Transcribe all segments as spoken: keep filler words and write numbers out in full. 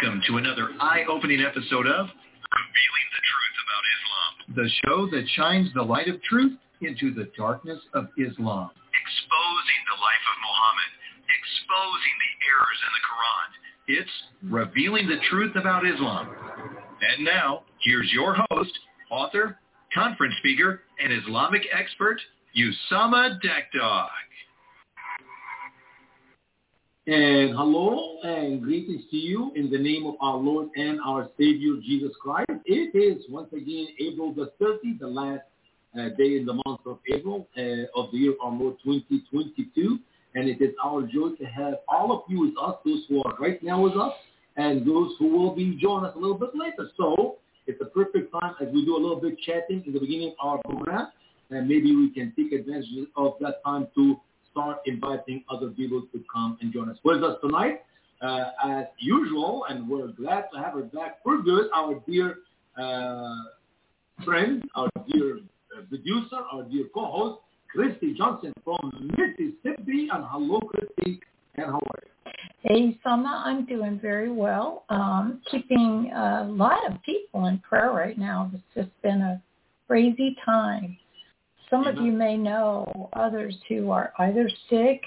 Welcome to another eye-opening episode of Revealing the Truth About Islam, the show that shines the light of truth into the darkness of Islam. Exposing the life of Muhammad, exposing the errors in the Quran. It's Revealing the Truth About Islam. And now, here's your host, author, conference speaker, and Islamic expert, Usama Dakdog. And hello and greetings to you in the name of our Lord and our Savior, Jesus Christ. It is once again April the thirtieth, the last uh, day in the month of April uh, of the year of our Lord twenty twenty-two. And it is our joy to have all of you with us, those who are right now with us, and those who will be joining us a little bit later. So it's a perfect time as we do a little bit chatting in the beginning of our program, and maybe we can take advantage of that time to start inviting other people to come and join us. With us tonight, uh, as usual, and we're glad to have her back for good, our dear uh, friend, our dear uh, producer, our dear co-host, Christy Johnson from Mississippi. And hello, Christy, and how are you? Hey, Sama, I'm doing very well. Um, keeping a lot of people in prayer right now. It's just been a crazy time. Some of you may know others who are either sick,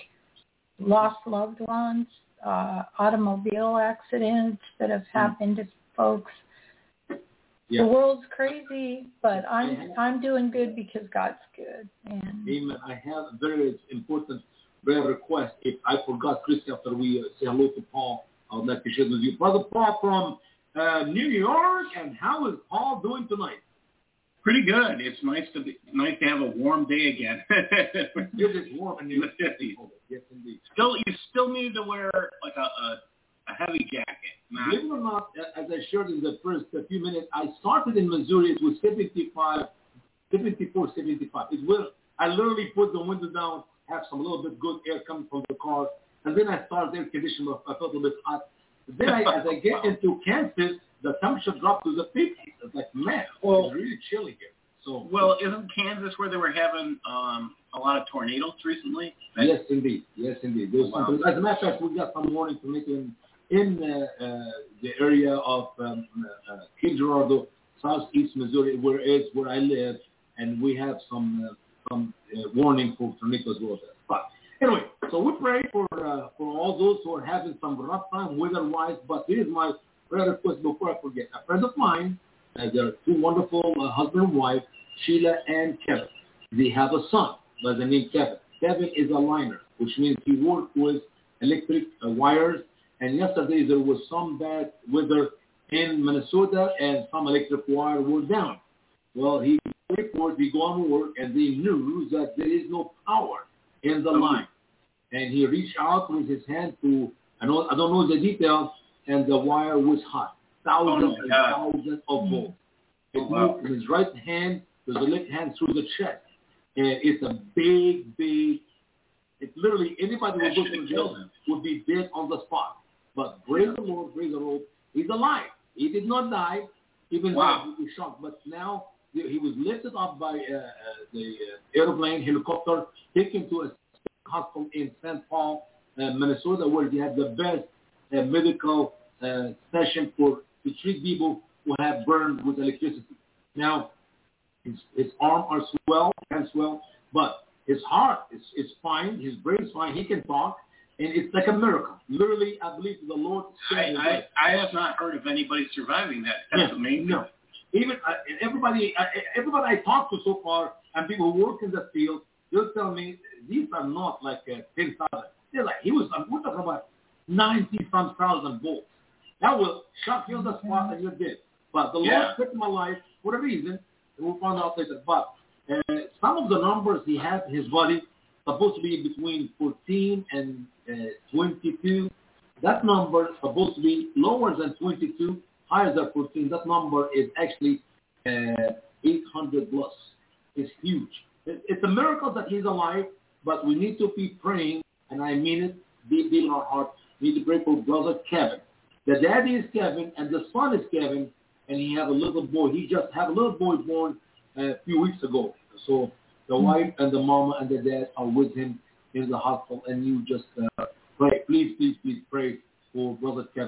lost loved ones, uh, automobile accidents that have happened to folks. Yeah. The world's crazy, but I'm I'm doing good because God's good. And Amen. I have a very important prayer request. If I forgot, Christy, after we uh, say hello to Paul, I would like to share with you. Brother Paul from uh, New York, and how is Paul doing tonight? Pretty good. It's nice to be nice to have a warm day again. It is warm in the fifties. Yes, indeed. Still, you still need to wear like a a, a heavy jacket. Not, Believe it or not, as I shared in the first few minutes, I started in Missouri. It was seventy-five, seventy-four, seventy-five. It will. I literally put the window down, have some little bit good air coming from the car, and then I started air conditioner. I felt a little bit hot. Then I, as I get into Kansas, the temperature dropped to the fifties. It's like, man, well, it's really chilly here. So, well, isn't Kansas where they were having um, a lot of tornadoes recently? That, yes, indeed. Yes, indeed. There was wow. As a matter of fact, we got some warning from it in, in uh, uh, the area of um, uh, Cape Girardeau, southeast Missouri, where it's where I live, and we have some uh, some uh, warning for tornadoes as well. But anyway, so we pray for uh, for all those who are having some rough time weather-wise. But here's my prayer request before I forget. A friend of mine, uh, they're two wonderful uh, husband and wife, Sheila and Kevin. They have a son by the name Kevin. Kevin is a liner, which means he works with electric uh, wires. And yesterday there was some bad weather in Minnesota, and some electric wire were down. Well, he reported, he go on work, and they knew that there is no power in the line. And he reached out with his hand to, I don't, I don't know the details, and the wire was hot. Thousands oh and thousands of volts. It wow. moved from his right hand to the left hand through the chest. And it's a big, big, it's literally, anybody who goes to jail would be dead on the spot. But praise the Lord, praise the Lord, he's alive. He did not die, even wow. though he was shocked. But now he was lifted up by uh, uh, the uh, airplane, helicopter, taken to a hospital in Saint Paul, uh, Minnesota, where they had the best uh, medical uh, session for to treat people who have burned with electricity. Now, his, his arm are swell, hands swell, but his heart is, is fine, his brain is fine, he can talk, and it's like a miracle. Literally, I believe the Lord I, I, I have not heard of anybody surviving that. That's yeah, amazing. No. Even uh, everybody, uh, everybody I talked to so far, and people who work in the field, they'll tell me these are not like uh, ten thousand. They're like, he was, we're talking about ninety-some thousand volts. That will shock you on the spot and you're dead. But the yeah. Lord took my life for a reason, and we'll find out later. But uh, some of the numbers he has in his body supposed to be between fourteen and uh, twenty-two. That number is supposed to be lower than twenty-two, higher than fourteen. That number is actually uh, eight hundred plus. It's huge. It, it's a miracle that he's alive, but we need to be praying, and I mean it, deep in our heart. We need to pray for brother Kevin. The daddy is Kevin, and the son is Kevin, and he have a little boy. He just had a little boy born uh, a few weeks ago. So the mm-hmm. wife and the mama and the dad are with him in the hospital, and you just uh, pray. Please, please, please pray for brother Kevin.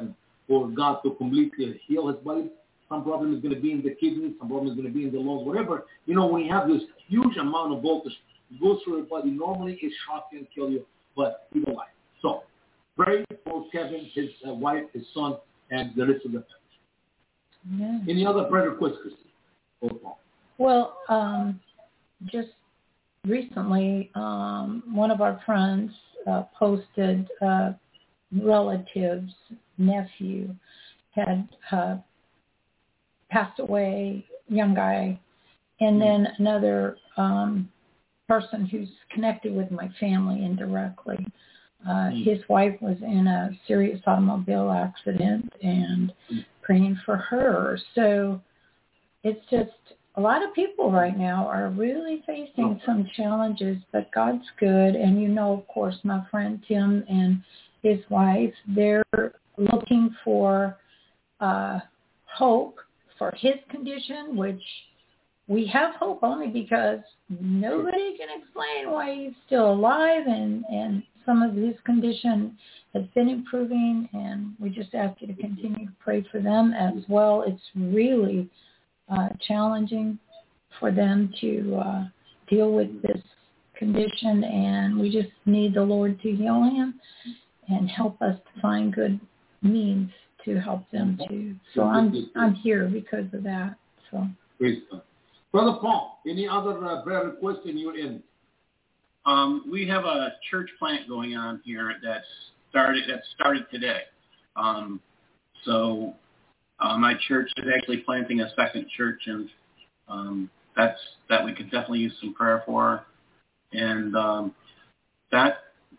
for God to completely heal his body. Some problem is going to be in the kidneys, some problem is going to be in the lungs, whatever. You know, when you have this huge amount of voltage, it goes through your body. Normally, it shock you and kill you, but he will life. So, pray for Kevin, his uh, wife, his son, and the rest of the family. Yeah. Any other prayer requests, Christy? Well, um, just recently, um, one of our friends uh, posted uh, relative's nephew had uh, passed away, young guy, and then another um, person who's connected with my family indirectly. Uh, his wife was in a serious automobile accident, and praying for her. So it's just a lot of people right now are really facing some challenges, but God's good. And you know, of course, my friend Tim and his wife, they're looking for uh, hope for his condition, which we have hope only because nobody can explain why he's still alive, and, and some of his condition has been improving, and we just ask you to continue to pray for them as well. It's really uh, challenging for them to uh, deal with this condition, and we just need the Lord to heal him and help us to find good means to help them too. So I'm I'm here because of that. So. Praise God. Brother Paul, any other uh, prayer requests in your end? Um, we have a church plant going on here that started that started today. Um, so uh, my church is actually planting a second church, and um, that's that we could definitely use some prayer for. And um, that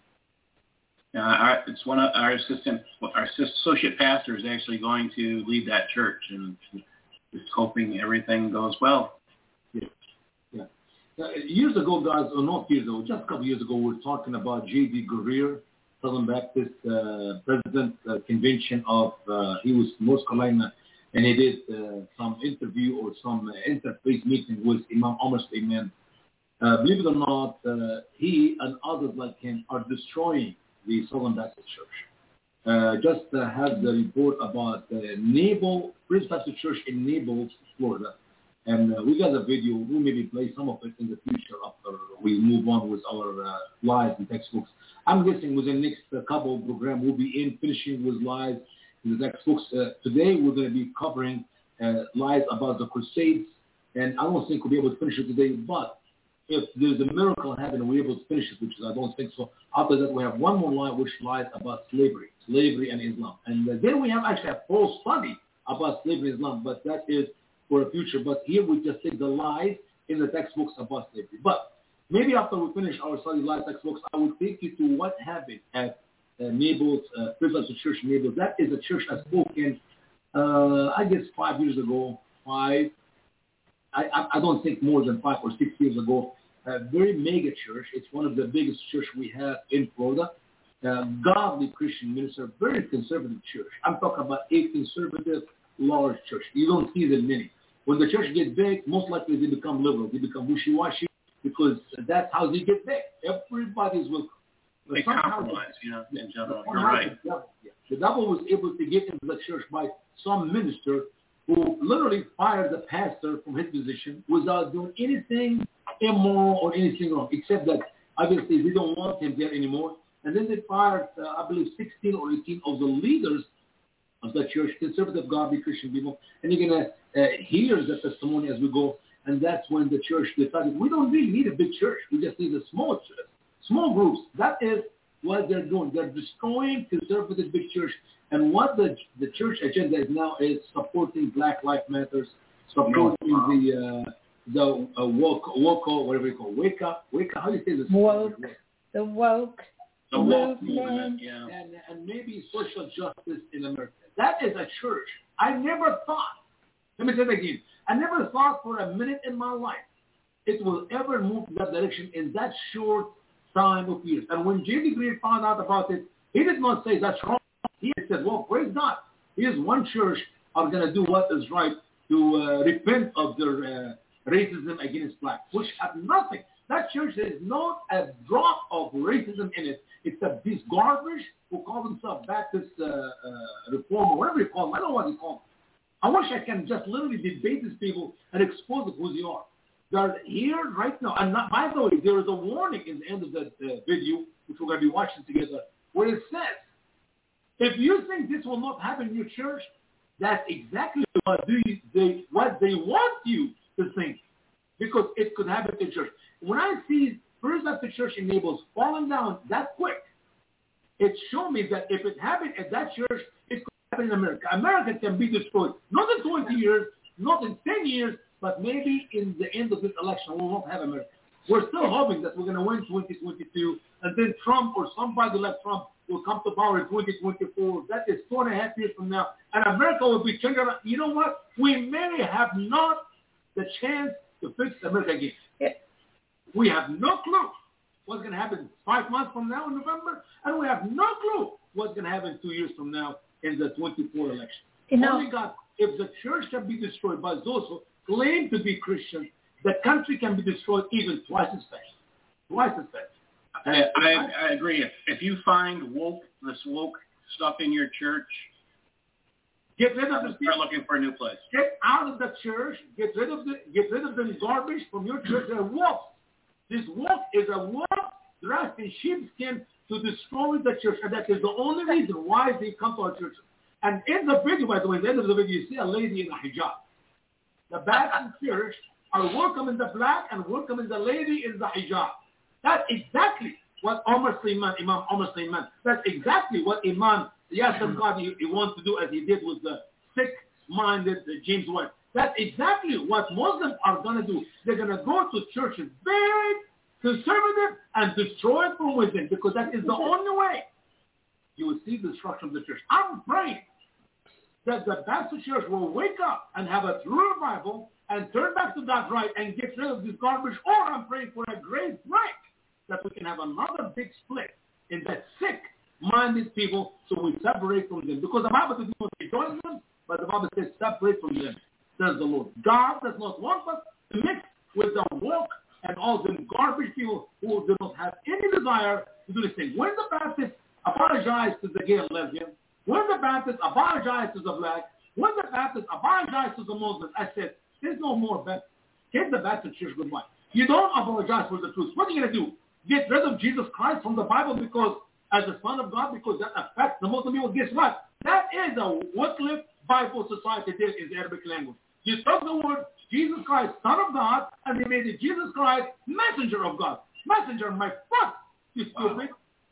uh, our, it's one of our assistant, our associate pastor is actually going to lead that church, and just hoping everything goes well. Yeah. Yeah. Uh, years ago, guys, or not years ago, just a couple years ago, we were talking about J D Greear, Southern Baptist uh, President uh, Convention of, uh, he was North Carolina, and he did uh, some interview or some uh, interfaith meeting with Imam Omar Suleiman. Uh, believe it or not, uh, he and others like him are destroying the Southern Baptist Church. Uh, just uh, had the report about uh, Naples, Prince Baptist Church in Naples, Florida. And uh, we got a video. We'll maybe play some of it in the future after we move on with our uh, lives and textbooks. I'm guessing within the next uh, couple of programs, we'll be in finishing with lives in the textbooks. Uh, today, we're going to be covering uh, lives about the Crusades. And I don't think we'll be able to finish it today, but if there's a miracle happening, we're able to finish it, which is I don't think so. After that, we have one more line, which lies about slavery, slavery and Islam. And uh, then we have actually a full study about slavery and Islam, but that is for a future. But here we just take the lies in the textbooks about slavery. But maybe after we finish our study lies textbooks, I will take you to what happened at uh, Naples, uh, Prince Baptist Church in Naples. That is a church that spoken, uh, I guess, five years ago, five. I, I don't think more than five or six years ago, a very mega church. It's one of the biggest church we have in Florida. Uh, godly Christian minister, very conservative church. I'm talking about a conservative, large church. You don't see them many. When the church gets big, most likely they become liberal. They become wishy-washy because that's how they get big. Everybody's welcome. They compromise, you know, in general. You're right. The devil, yeah. The devil was able to get into the church by some minister who literally fired the pastor from his position without doing anything immoral or anything wrong, except that obviously they don't want him there anymore. And then they fired, uh, I believe, sixteen or eighteen of the leaders of the church, conservative, godly Christian people. And you're going to uh, hear the testimony as we go. And that's when the church decided, we don't really need a big church. We just need a small church, small groups. That is what they're doing. They're destroying conservative big church. And what the the church agenda is now is supporting Black Lives Matters, supporting the uh, the uh, woke, woke, whatever you call it, wake up, wake up. How do you say this? Woke, the woke, the woke movement, yeah. And, and maybe social justice in America. That is a church. I never thought. Let me say that again. I never thought for a minute in my life it will ever move in that direction in that short time of years. And when J D Greear found out about it, he did not say that's wrong. He said, well, praise God. Here's one church are going to do what is right to uh, repent of their uh, racism against blacks, which have nothing. That church is not a drop of racism in it. It's a, these garbage who call themselves Baptist uh, uh, Reform or whatever you call them. I don't know what you call them. I wish I can just literally debate these people and expose who they are. They're here right now. And not, by the way, there is a warning in the end of the uh, video, which we're going to be watching together, where it says, if you think this will not happen in your church, that's exactly what, do you, they, what they want you to think, because it could happen in church. When I see First Baptist Church in Naples falling down that quick, it showed me that if it happened at that church, it could happen in America. America can be destroyed, not in twenty years, not in ten years, but maybe in the end of this election, we won't have America. We're still hoping that we're going to win twenty twenty-two, and then Trump or somebody like Trump will come to power in twenty twenty-four. That is two and a half years from now. And America will be turned around. You know what? We may have not the chance to fix America again. Yeah. We have no clue what's going to happen five months from now in November, and we have no clue what's going to happen two years from now in the twenty-four election. You know, Only God, if the church can be destroyed by those who claim to be Christian, the country can be destroyed even twice as fast. Twice as fast. I, I, I agree. If, if you find woke, this woke stuff in your church, get rid of the start looking for a new place. Get out of the church. Get rid of the get rid of the garbage from your church. They're woke. This woke is a woke dressed in sheepskin to destroy the church, and that is the only reason why they come to our church. And in the video, by the way, at the end of the video, you see a lady in a hijab. The Baptist church are welcoming the black and welcoming the lady in the hijab. That's exactly what Omar Suleiman, Imam Omar Suleiman, that's exactly what Imam Yasser Qadhi he wants to do, as he did with the sick-minded James White. That's exactly what Muslims are going to do. They're going to go to churches very conservative and destroy it from within, because that is the only way you will see the destruction of the church. I'm praying that the Baptist church will wake up and have a true revival and turn back to God's right and get rid of this garbage, or I'm praying for a great break, that we can have another big split in that sick-minded people, so we separate from them. Because the Bible doesn't want to join them, but the Bible says separate from them, says the Lord. God does not want us to mix with the woke and all the garbage people who do not have any desire to do this thing. When the Baptists apologize to the gay and lesbian, when the Baptists apologize to the black, when the Baptists apologize to the Muslims, I said, there's no more Baptist. Give the Baptist church goodbye. You don't apologize for the truth. What are you going to do? Get rid of Jesus Christ from the Bible because as the Son of God, because that affects the Muslim people? Guess what? That is a Wycliffe Bible Society did in the Arabic language. You took the word Jesus Christ, Son of God, and they made it Jesus Christ, Messenger of God. Messenger, my fuck, you stupid.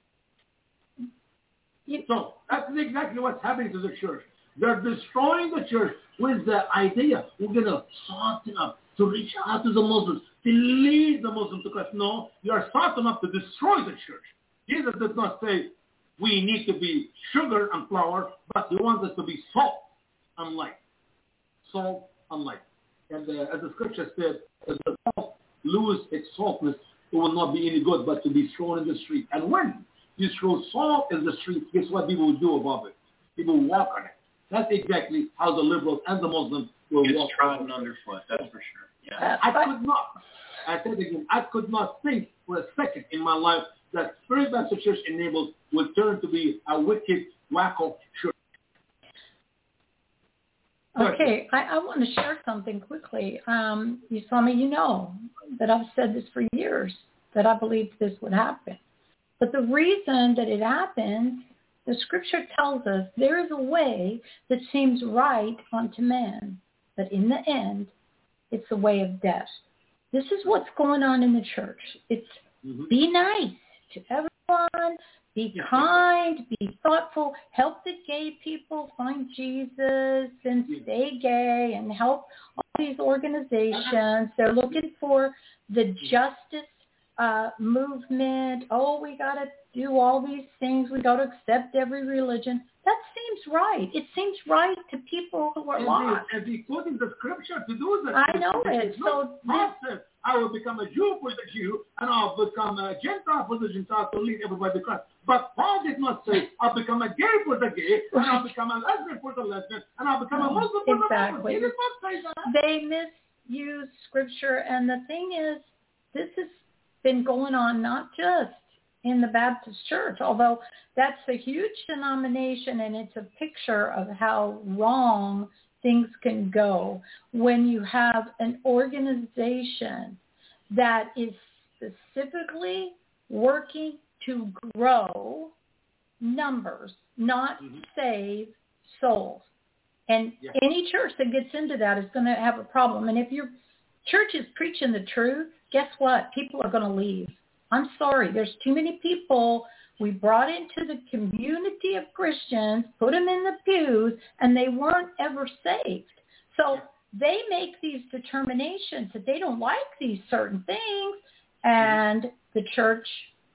Wow. So that's exactly what's happening to the church. They're destroying the church with the idea we're going to soften up, to reach out to the Muslims, to lead the Muslims to Christ. No, you are soften up to destroy the church. Jesus does not say we need to be sugar and flour, but he wants us to be salt and light. Salt and light. And uh, as the scripture said, as the salt lose its saltness, it will not be any good but to be thrown in the street. And when you throw salt in the street, guess what people will do above it? People will walk on it. That's exactly how the liberals and the Muslims will it's walk. It's trodden underfoot, that's for sure. Yeah. I could not, I said again, I could not think for a second in my life that First Baptist Church in Naples would turn to be a wicked, wacko church. Okay, I, I want to share something quickly. Um, you saw me, you know that I've said this for years, that I believed this would happen. But the reason that it happened, the scripture tells us there is a way that seems right unto man, but in the end, it's a way of death. This is what's going on in the church. It's mm-hmm. be nice to everyone, be kind, be thoughtful, help the gay people find Jesus and stay gay, and help all these organizations. They're looking for the justice uh, movement. Oh, we got to do all these things. We got to accept every religion. That seems right. It seems right to people who are and lost. And he quoting the scripture to do that. I know it. So this, I will become a Jew for the Jew, and I'll become a Gentile for the Gentile to lead everybody to Christ. But Paul did not say, I'll become a gay for the gay, and I'll become a lesbian for the lesbian, and I'll become a Muslim for exactly. the Muslim. He did not say that. They misuse scripture, and the thing is, this is been going on not just in the Baptist Church, although that's a huge denomination and it's a picture of how wrong things can go when you have an organization that is specifically working to grow numbers, not mm-hmm. save souls. And yeah. any church that gets into that is going to have a problem. And if your church is preaching the truth, guess what? People are going to leave. I'm sorry. There's too many people we brought into the community of Christians, put them in the pews, and they weren't ever saved. So they make these determinations that they don't like these certain things, and the church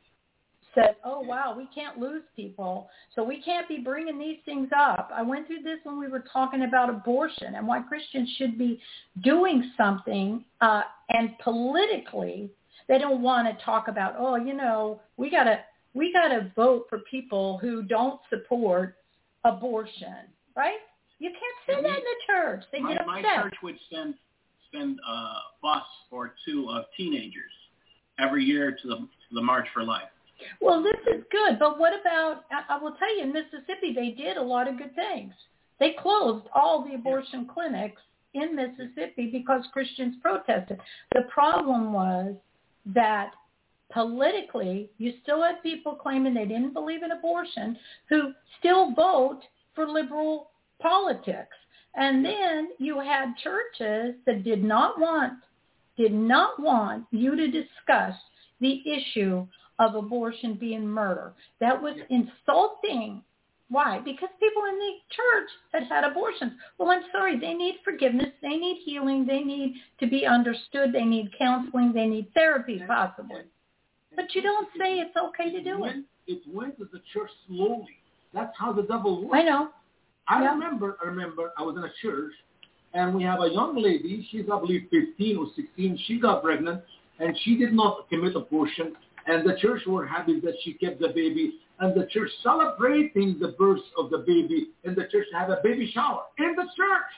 said, oh, wow, we can't lose people, so we can't be bringing these things up. I went through this when we were talking about abortion and why Christians should be doing something, uh, and politically they don't want to talk about, oh, you know, we got to we got to vote for people who don't support abortion, right? You can't say that in the church. They my, get upset. My church would send send a bus or two of teenagers every year to the to the March for Life. Well, this is good, but what about, I will tell you, in Mississippi, they did a lot of good things. They closed all the abortion clinics in Mississippi because Christians protested. The problem was that politically, you still had people claiming they didn't believe in abortion who still vote for liberal politics. And then you had churches that did not want, did not want you to discuss the issue of abortion being murder. That was insulting. Why? Because people in the church had had abortions. Well, I'm sorry. They need forgiveness. They need healing. They need to be understood. They need counseling. They need therapy, possibly. But you don't say it's okay to do it. It went to the church slowly. That's how the devil works. I know. I yeah. remember, I remember I was in a church, and we have a young lady. She's, I believe, fifteen or sixteen. She got pregnant, and she did not commit abortion. And the church were happy that she kept the baby. And the church celebrating the birth of the baby. And the church had a baby shower in the church.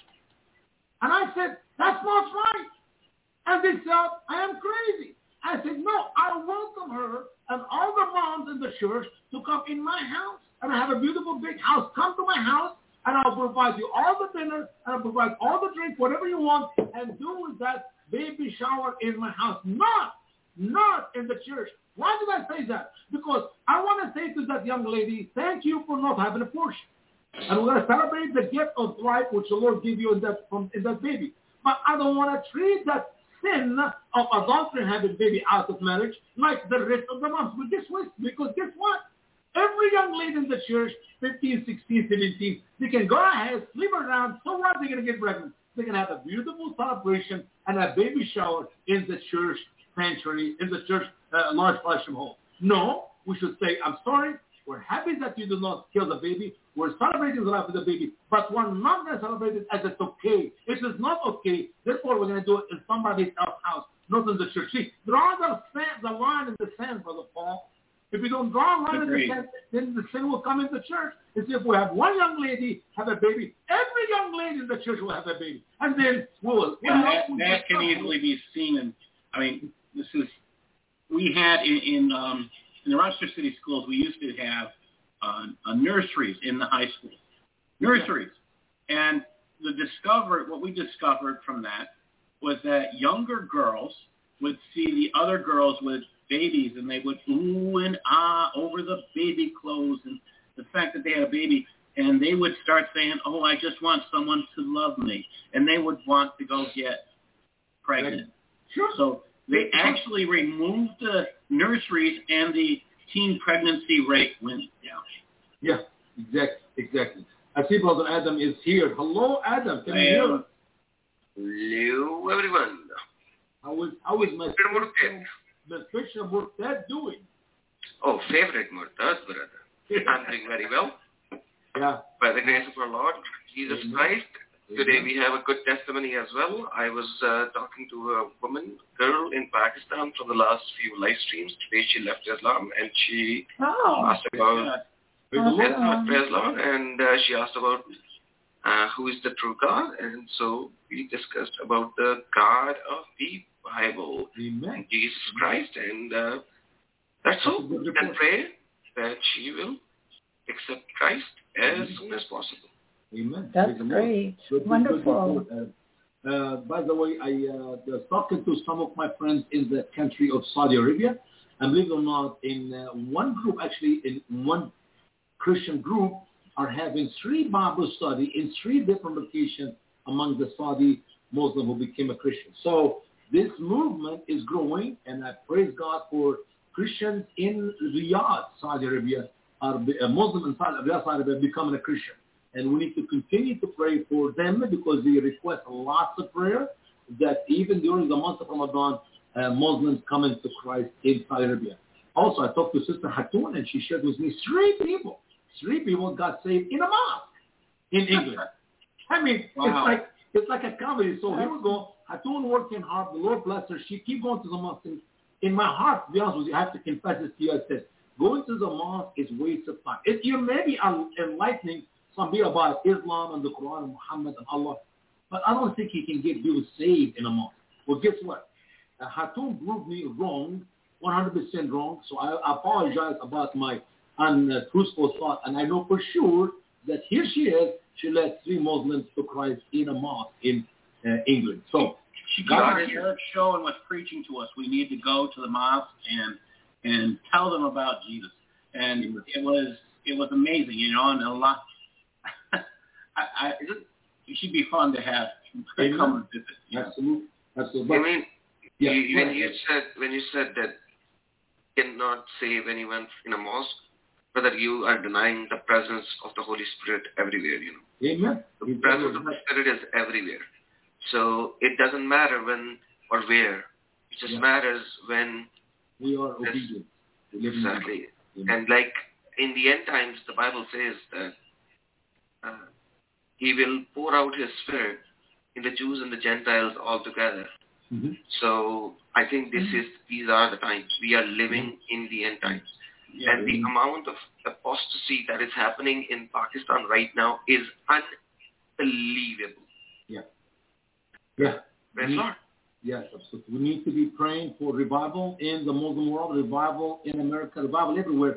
And I said, that's not right. And they said, I am crazy. I said, no, I welcome her and all the moms in the church to come in my house. And I have a beautiful big house. Come to my house, and I'll provide you all the dinner, and I'll provide all the drink, whatever you want, and do that baby shower in my house. Not, not in the church. Why did I say that? Because I want to say to that young lady, thank you for not having a portion. And we're going to celebrate the gift of life which the Lord gave you in that, from, in that baby. But I don't want to treat that sin of adultery and having baby out of marriage like the rest of the moms. But guess what? Because guess what? Every young lady in the church, fifteen, sixteen, seventeen, they can go ahead, sleep around. So what? They're going to get pregnant. They're going to have a beautiful celebration and a baby shower in the church sanctuary, in the church uh, large flashing hall. No, we should say, I'm sorry. We're happy that you did not kill the baby. We're celebrating the life of the baby. But we're not going to celebrate it as it's okay. It is not okay. Therefore, we're going to do it in somebody else's house, not in the church. See, draw the, sand, the line in the sand, Brother Paul. If you don't draw a line Agreed. in the sand, then the sin will come in the church. It's if we have one young lady have a baby, every young lady in the church will have a baby. And then we'll... Yeah, that, that can easily be seen. In, I mean, this is... We had in, in, um, in the Rochester City Schools, we used to have uh, uh, nurseries in the high school. Nurseries. And the discover, what we discovered from that was that younger girls would see the other girls with babies, and they would ooh and ah over the baby clothes and the fact that they had a baby, and they would start saying, oh, I just want someone to love me. And they would want to go get pregnant. Sure. So they actually removed the nurseries, and the teen pregnancy rate went down. Yeah, exactly, exactly. I see Brother Adam is here. Hello, Adam. Can you hear us? Hello, everyone. How is how is my the Fisher Murtad doing? Oh, favorite Murtad, brother. I'm doing very well. Yeah. By the grace of our Lord Jesus Amen. Christ. Today we have a good testimony as well. I was uh, talking to a woman, girl in Pakistan from the last few live streams. Today she left Islam, and she oh. asked about oh. Islam, and uh, she asked about uh, who is the true God. And so we discussed about the God of the Bible, Amen. and Jesus Christ, and uh, that's all. And pray that she will accept Christ as Amen. Soon as possible. Amen. That's great. Good, Wonderful. Good uh, uh, by the way, I uh, was talking to some of my friends in the country of Saudi Arabia, and believe it or not, in uh, one group, actually, in one Christian group, are having three Bible study in three different locations among the Saudi Muslim who became a Christian. So this movement is growing, and I praise God for Christians in Riyadh, Saudi Arabia, are uh, Muslim in Saudi Arabia, Saudi Arabia becoming a Christian. And we need to continue to pray for them because they request lots of prayer that even during the month of Ramadan, uh, Muslims come into Christ in Saudi Arabia. Also, I talked to Sister Hatun, and she shared with me three people. Three people got saved in a mosque in England. I mean, wow. it's like it's like a comedy. So here we go. Hatun working hard. The Lord bless her. She keep going to the mosque. And in my heart, to be honest with you, I have to confess this to you. I said, going to the mosque is waste of time. If you maybe are enlightening some people about Islam and the Quran and Muhammad and Allah, but I don't think he can get people saved in a mosque. Well, guess what? Uh, Hatun proved me wrong, one hundred percent wrong. So I, I apologize about my untruthful thought, and I know for sure that here she is. She led three Muslims to Christ in a mosque in uh, England. So she got on the church show and was preaching to us. We need to go to the mosque and and tell them about Jesus. And it was it was amazing, you know. And a lot. I, I it should be fun to have Amen. Come and visit. You Absolutely, know? Absolutely. I mean, yeah, you, when you said when you said that you cannot save anyone in a mosque, but that you are denying the presence of the Holy Spirit everywhere, you know. Amen. The presence of the Spirit is everywhere. So it doesn't matter when or where. It just yeah. matters when we are obedient. Exactly. And like in the end times, the Bible says that uh, He will pour out His Spirit in the Jews and the Gentiles all together. Mm-hmm. So I think this is these are the times. We are living mm-hmm. in the end times. Yeah, and the mm-hmm. amount of apostasy that is happening in Pakistan right now is unbelievable. Yeah. Yeah. Praise Lord. Yes, absolutely. We need to be praying for revival in the Muslim world, revival in America, revival everywhere.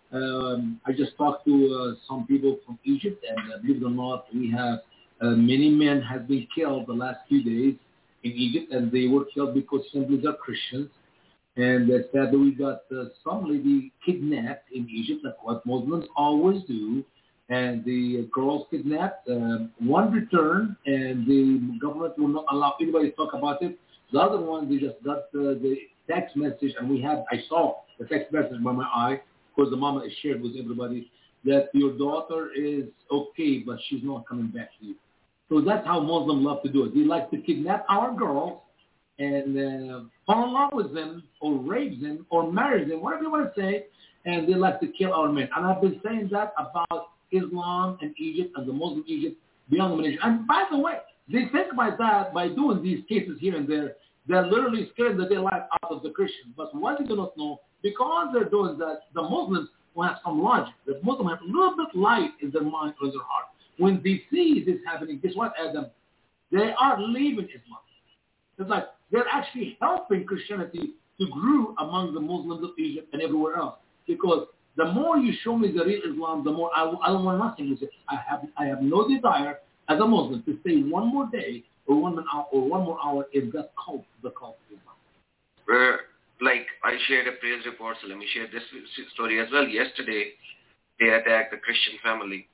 Um, I just talked to uh, some people from Egypt, and uh, believe it or not, we have uh, many men have been killed the last few days in Egypt, and they were killed because simply they're Christians. And uh, sadly, we got uh, some lady kidnapped in Egypt, like what Muslims always do. And the girls kidnapped. Um, one returned, and the government will not allow anybody to talk about it. The other one, they just got uh, the text message, and we have, I saw the text message by my eye, because the mama is shared with everybody, that your daughter is okay, but she's not coming back to you. So that's how Muslims love to do it. They like to kidnap our girls and uh, fall in love with them or rape them or marry them, whatever you want to say, and they like to kill our men. And I've been saying that about Islam and Egypt and the Muslim Egypt beyond the Malaysia. And by the way, they think by that, by doing these cases here and there, they're literally scaring the daylight out of the Christians. But what they do not know, because they're doing that, the Muslims will have some logic. The Muslims have a little bit light in their mind or in their heart. When they see this happening, guess what, Adam? They are leaving Islam. It's like they're actually helping Christianity to grow among the Muslims of Egypt and everywhere else. Because the more you show me the real Islam, the more I, I don't want nothing with it. I have I have no desire as a Muslim to stay one more day or one more hour or one more hour in that cult, the cult of Islam. Where, like I shared a praise report, so let me share this story as well. Yesterday, they attacked a Christian family,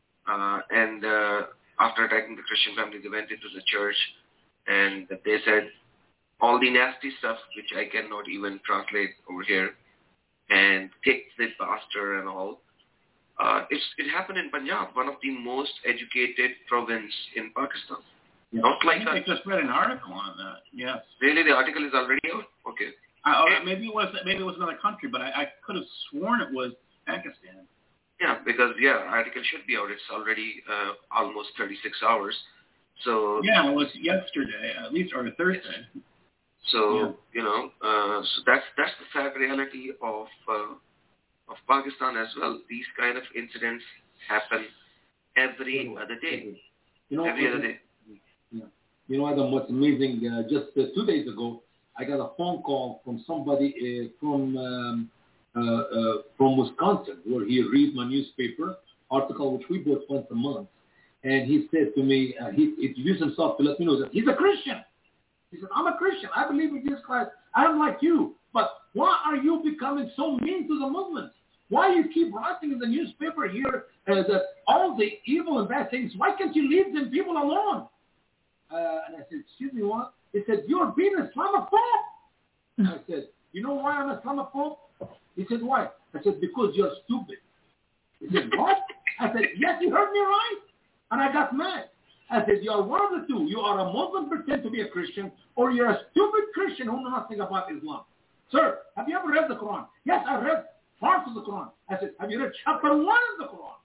uh, and uh, after attacking the Christian family, they went into the church, and they said all the nasty stuff, which I cannot even translate over here, and kicked the pastor and all. Uh, it's, it happened in Punjab, one of the most educated province in Pakistan. Yeah. Not like I think I just read an article on that. Yes. Really, the article is already out. Okay. Uh, okay. Maybe it was maybe it was another country, but I, I could have sworn it was Pakistan. Yeah, because yeah, article should be out. It's already uh, almost thirty-six hours. So yeah, it was yesterday, at least, or Thursday. So yeah. you know, uh, so that's that's the sad reality of uh, of Pakistan as well. These kind of incidents happen every other day. You know, every other day. Yeah. You know, Adam, what's amazing? Uh, just uh, two days ago, I got a phone call from somebody uh, from um, uh, uh, from Wisconsin, where he reads my newspaper article, which we both once a month. And he said to me, uh, he introduced himself to let me know that he's a Christian. He said, I'm a Christian. I believe in Jesus Christ. I'm like you. But why are you becoming so mean to the Muslims? Why you keep writing in the newspaper here uh, that all the evil and bad things, why can't you leave them people alone? Uh, and I said, excuse me, what? He said, you're being Islamophobe. I said, you know why I'm Islamophobe? He said, why? I said, because you're stupid. He said, what? I said, yes, you heard me right. And I got mad. I said, you are one of the two. You are a Muslim, pretend to be a Christian, or you're a stupid Christian who knows nothing about Islam. Sir, have you ever read the Quran? Yes, I read parts of the Quran. I said, have you read chapter one of the Quran?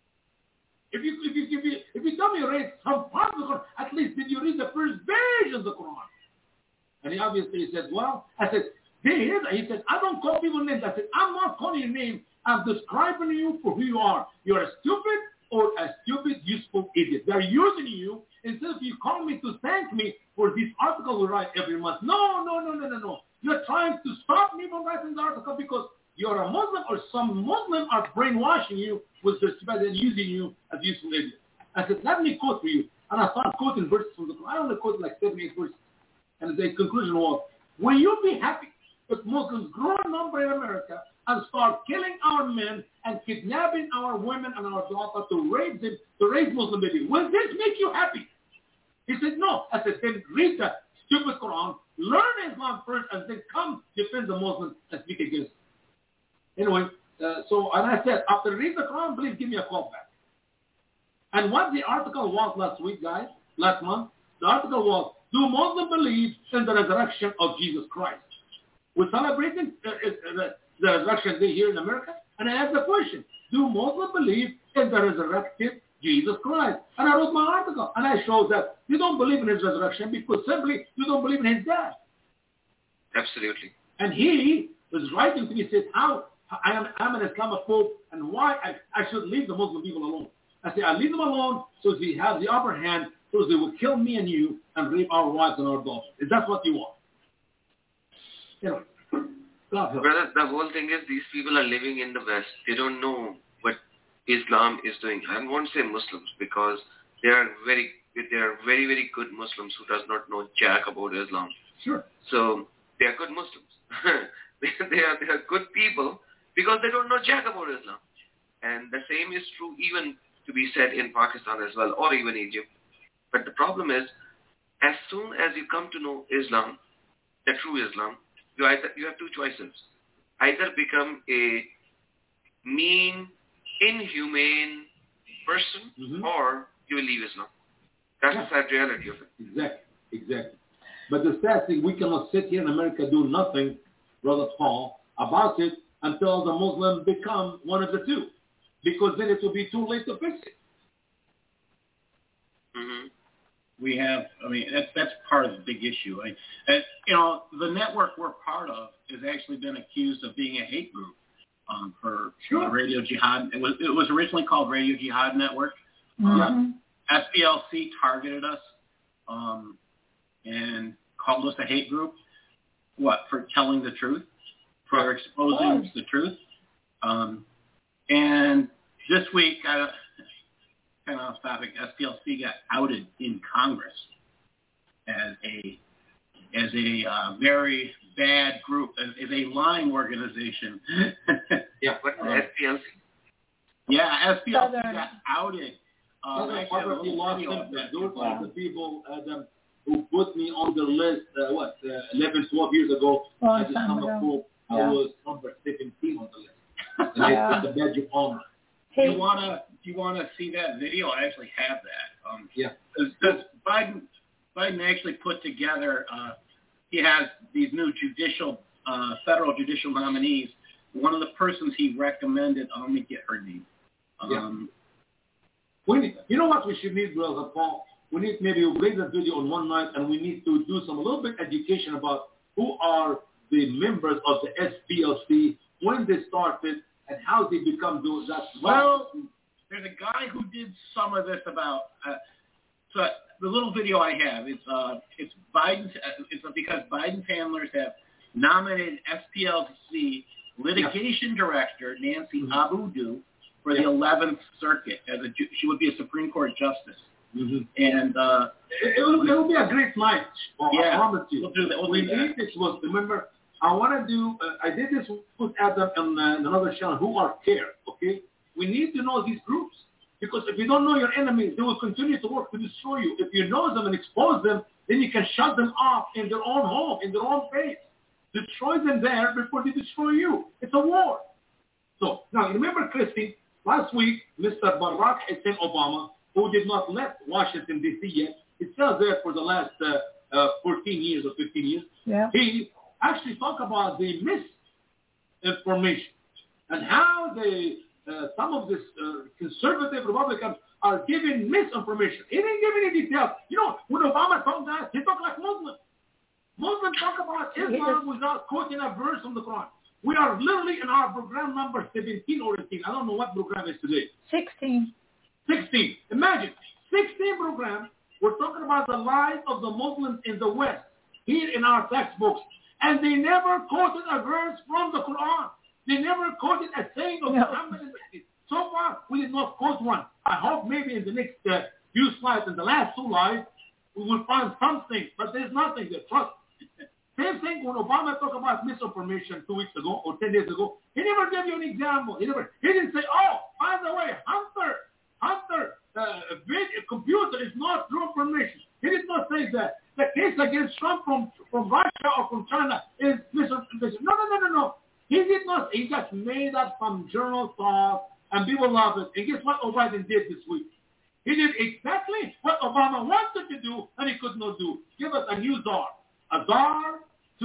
If you, if you, if you, if you tell me you read some parts of the Quran, at least did you read the first page of the Quran? And he obviously said, well, I said, there, he said, I don't call people names. I said, I'm not calling your name. I'm describing you for who you are. You're a stupid or a stupid, useful idiot. They're using you instead of you calling me to thank me for this article we write every month. No, no, no, no, no, no. You're trying to stop me from writing the article because you're a Muslim or some Muslim are brainwashing you with respect and using you as useful idiot. I said, let me quote for you. And I started quoting verses from the Quran. I only quoted like seven, eight verses. And the conclusion was, will you be happy if Muslims grow a number in America and start killing our men and kidnapping our women and our daughters to raise them, to raise Muslim babies? Will this make you happy? He said, no. I said, then read the stupid Quran, learn Islam first, and then come defend the Muslims and speak against them. Anyway, uh, so, and I said, after reading the Quran, please give me a call back. And what the article was last week, guys, last month, the article was, do Muslims believe in the resurrection of Jesus Christ? We're celebrating uh, uh, the, the resurrection day here in America. And I asked the question, do Muslims believe in the resurrected Jesus Christ? And I wrote my article. And I showed that you don't believe in his resurrection because simply you don't believe in his death. Absolutely. And he was writing to me, said, how I am I'm an Islamophobe and why I, I should leave the Muslim people alone. I said, I leave them alone so they have the upper hand, so they will kill me and you and rape our wives and our daughters. Is that what you want? Anyway, Brother, the whole thing is these people are living in the West. They don't know what Islam is doing. I won't say Muslims because they are very, they are very, very good Muslims who does not know jack about Islam. Sure. So they are good Muslims. they, they are they are good people because they don't know jack about Islam. And the same is true even to be said in Pakistan as well, or even Egypt. But the problem is, as soon as you come to know Islam, the true Islam, you either you have two choices. Either become a mean, inhumane person, mm-hmm. or you will leave Islam. That's yeah. the sad reality of it. Exactly, exactly. But the sad thing, we cannot sit here in America do nothing, Brother Paul, about it until the Muslims become one of the two. Because then it will be too late to fix it. Mm-hmm. We have, I mean, that's that's part of the big issue. I, and, you know, the network we're part of has actually been accused of being a hate group um, for sure. Radio Jihad. It was it was originally called Radio Jihad Network. Mm-hmm. Um, S P L C targeted us um, and called us a hate group. What, for telling the truth, for exposing the truth. Um, and this week, I, kind of off topic, S P L C got outed in Congress as a as a uh, very bad group, as, as a lying organization. Yeah, what's um, S P L C? Yeah, S P L C got outed. Um, Those are the people uh, the, who put me on the list, uh, what, uh, eleven, twelve years ago. Long as a time ago. I yeah. was number seventeen on the list. And yeah. I took the badge of honor. Hey. Do you wanna do you wanna see that video? I actually have that. Um, yeah. Because Biden Biden actually put together. Uh, he has these new judicial uh, federal judicial nominees. One of the persons he recommended. Oh, let me get her name. Um, yeah. We need, you know what we should need, Brother Paul? We need maybe we'll play the video on one night, and we need to do some a little bit education about who are the members of the S P L C, when they started, and how they become those. That's well, there's a guy who did some of this about. Uh, so the little video I have. It's uh, it's Biden. It's because Biden's handlers have nominated S P L C litigation yeah. director Nancy mm-hmm. Abudu for the eleventh Circuit as a she would be a Supreme Court justice. Mm-hmm. And uh, it, it, will, it will be a great night. Well, yeah, I promise you. We'll do that. We'll we do that. need this was remember. I want to do. Uh, I did this with Adam and uh, another channel who are care. Okay, we need to know these groups because if you don't know your enemies, they will continue to work to destroy you. If you know them and expose them, then you can shut them off in their own home, in their own base. Destroy them there before they destroy you. It's a war. So now remember, Christy, last week, Mister Barack Hussein Obama, who did not left Washington D C yet, it says there for the last uh, uh, fourteen years or fifteen years. Yeah. He actually talked about the misinformation and how they, uh, some of these uh, conservative Republicans are giving misinformation. He didn't give any details. You know, when Obama talked that, he talked like Muslims. Muslims talk about Islam without quoting a verse from the Quran. We are literally in our program number seventeen or eighteen. I don't know what program is today. sixteen. sixteen. Imagine, sixteen program. We're talking about the lives of the Muslims in the West here in our textbooks. And they never quoted a verse from the Quran. They never quoted a saying of no. Muhammad. So far, we did not quote one. I hope maybe in the next uh, few slides, in the last two slides, we will find something. But there's nothing there. Trust me. Same thing when Obama talked about misinformation two weeks ago or ten days ago. He never gave you an example. He never. He didn't say, "Oh, by the way, Hunter, Hunter, uh, a computer is not true information." He did not say that. The case against Trump from, from Russia or from China is misinformation. No, no, no, no, no. He did not. He just made up some journal talk, and people love it. And guess what Biden did this week? He did exactly what Obama wanted to do, and he could not do. Give us a new czar. A czar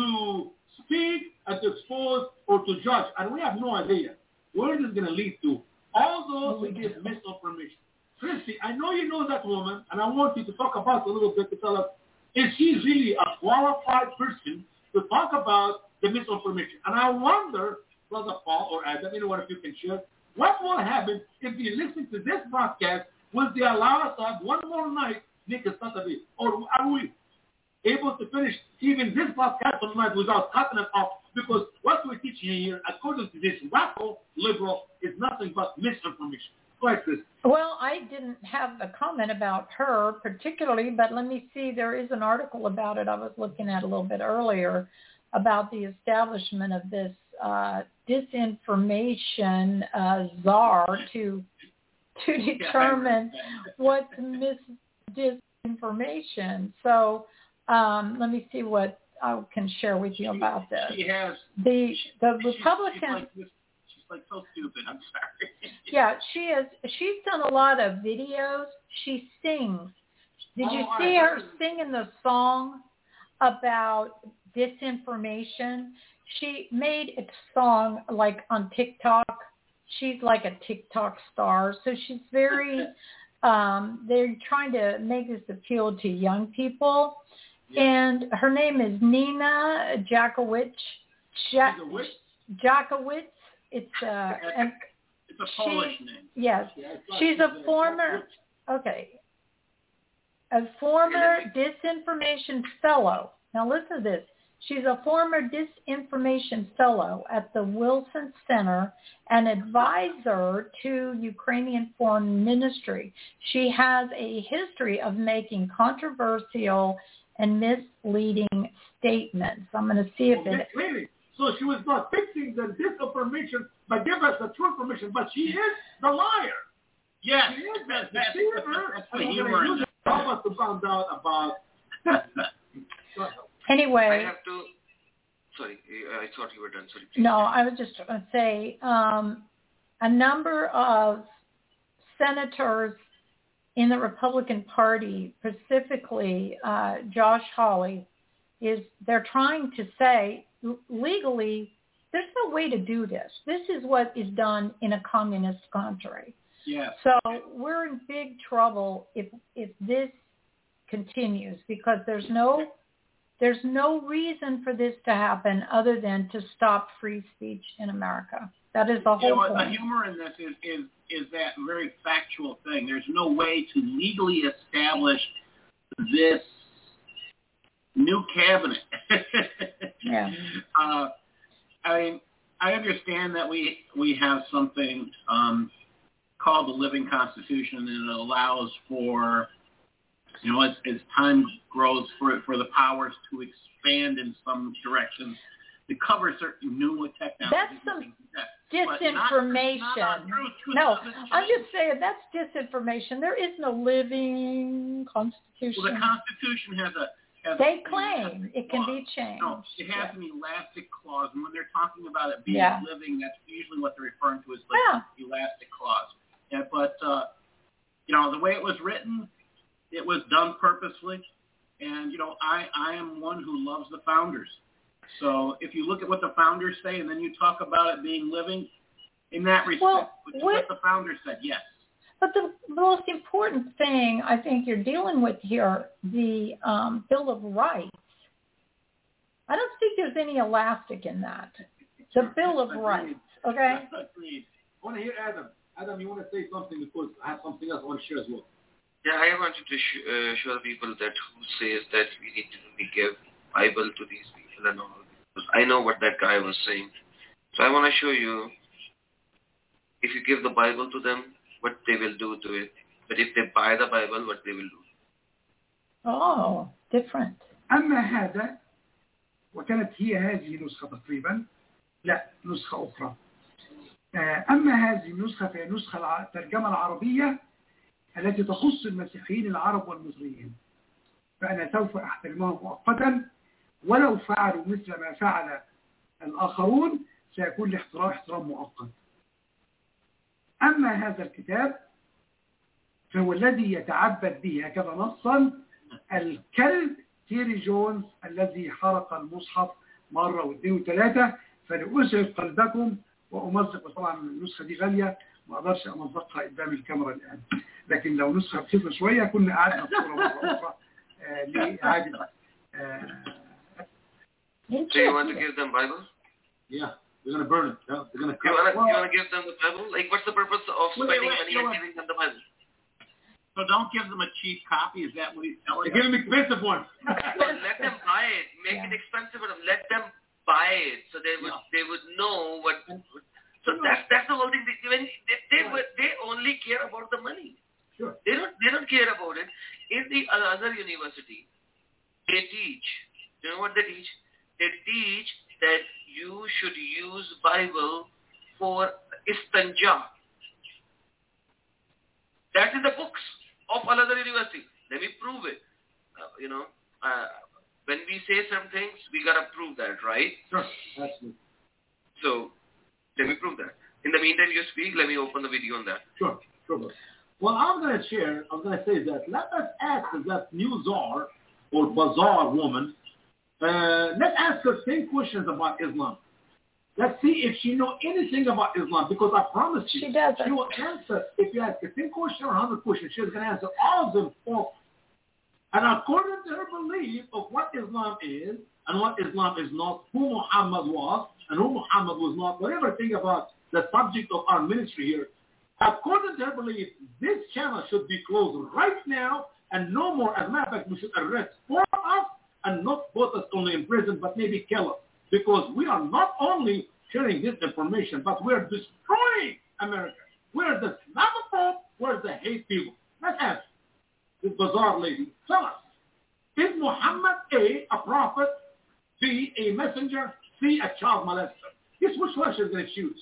to speak and to expose or to judge. And we have no idea where this is going to lead to. All those who give misinformation. Christy, I know you know that woman, and I want you to talk about a little bit to tell us, is she really a qualified person to talk about the misinformation? And I wonder, Brother Paul or Adam, anyone if you can share, what will happen if you listen to this broadcast? Will they allow us to have one more night next Saturday? Or are we able to finish even this broadcast tonight without cutting it off? Because what we're teaching here, according to this radical liberal, is nothing but misinformation. Go ahead, Chris. Well, I didn't have a comment about her particularly, but let me see. There is an article about it I was looking at a little bit earlier about the establishment of this uh, disinformation uh, czar to to determine what's mis- disinformation. So um, let me see what I can share with you about this. She has the the she, Republican. She's like, she's like so stupid. I'm sorry. Yeah, she is. She's done a lot of videos. She sings. Did you oh, see I her singing the song about disinformation? She made a song like on TikTok. She's like a TikTok star. So she's very, um, they're trying to make this appeal to young people. Yeah. And her name is Nina Jackowicz. Ja- Jackowicz. It's uh, and it's a Polish name. Yes, she's a former. Okay, a former disinformation fellow. Now listen to this. She's a former disinformation fellow at the Wilson Center and advisor to Ukrainian Foreign Ministry. She has a history of making controversial and misleading statements. I'm going to see if well, it... Really? So she was not fixing the disinformation, but give us the true information. But she is the liar. Yes. She is the that's, deceiver. That's and the we're humor. going to use it to help us to find out about... Anyway. I have to... Sorry, I thought you were done. Sorry. Please. No, I was just going to say um, a number of senators in the Republican Party, specifically uh, Josh Hawley, is they're trying to say legally there's no way to do this. This is what is done in a communist country. Yeah. So we're in big trouble if if this continues because there's no there's no reason for this to happen other than to stop free speech in America. That is the whole you know what, point. The humor in this is, is is that very factual thing. There's no way to legally establish the this new cabinet. Yeah. Uh, I mean, I understand that we we have something um, called the Living Constitution, and it allows for, you know, as, as time grows, for for the powers to expand in some directions to cover certain new technologies. That's some that. disinformation. Not, not truth. Truth no, I'm just saying that's disinformation. There is no living constitution. Well, the Constitution has a has They a, claim it can be changed. No, it has yeah. an elastic clause, and when they're talking about it being yeah. living, that's usually what they're referring to as like yeah. elastic clause. Yeah, but uh, you know, the way it was written, it was done purposely, and you know, I I am one who loves the founders. So if you look at what the founders say, and then you talk about it being living, in that respect, well, which is what, what the founders said, yes. But the most important thing I think you're dealing with here, the um, Bill of Rights, I don't think there's any elastic in that. The Bill of Rights, okay? I want to hear Adam. Adam, you want to say something because I have something else I want to share as well. Yeah, I wanted to sh- uh, show the people that who says that we need to we give Bible to these people and all. Because I know what that guy was saying. So I want to show you, if you give the Bible to them, what they will do to it. But if they buy the Bible, what they will do. Oh, different. أما هذا وكانت هي هذه نسخة تقريبا لا نسخة أخرى. أما هذه النسخة فهي نسخة الترجمة العربية التي تخص المسيحيين العرب والمصريين. فأنا سوف أحترمهم مؤقتا ولو فعلوا مثل ما فعل الآخرون سيكون الاحترام احترام مؤقت. أما هذا الكتاب فهو الذي يتعبد به هكذا نصا الكلب تيري جونز الذي حرق المصحف مرة واثنين وثلاثة. فلأسعد قلبكم وأمزق، طبعا النسخة دي غالية ما أقدرش أمزقها قدام الكاميرا الآن، لكن لو نسخة بسيطة شوية كنا قعدنا بصورة مرة أخرى لإعادة. So you want to give them Bible? Yeah, they're going to burn it. Yeah, they're going to. You want to well, you want to give them the Bible? Like, what's the purpose of spending wait, money wait, and wait. giving them the Bible? So don't give them a cheap copy. Is that what he's telling us? Give them an expensive one. No, let them buy it. Make yeah. it expensive for them. Let them buy it so they would yeah. they would know what. So that's that's the whole thing. They, when they they, yeah. they only care about the money. Sure. They don't they don't care about it. In the other university, they teach. You know what they teach? They teach that you should use Bible for istanja. That's in the books of another university. Let me prove it. Uh, you know, uh, when we say some things, we gotta prove that, right? Sure. Absolutely. So, let me prove that. In the meantime, you speak. Let me open the video on that. Sure. Sure. Well, I'm going to share. I'm going to say that let us ask that new czar or bazaar woman. Uh, let's ask her ten questions about Islam. Let's see if she knows anything about Islam, because I promise you, she doesn't. She will answer. If you ask a ten questions or one hundred questions, she's going to answer all of them false. And according to her belief of what Islam is and what Islam is not, who Muhammad was and who Muhammad was not, whatever thing about the subject of our ministry here, according to her belief, this channel should be closed right now and no more. As a matter of fact, we should arrest four of us and not put us only in prison, but maybe kill us. Because we are not only sharing this information, but we are destroying America. We're the Islamophobe, we're the hate people. Let's ask this bizarre lady, tell us, is Muhammad A, a prophet, B, a messenger, C, a child molester? Guess which one she's going to choose?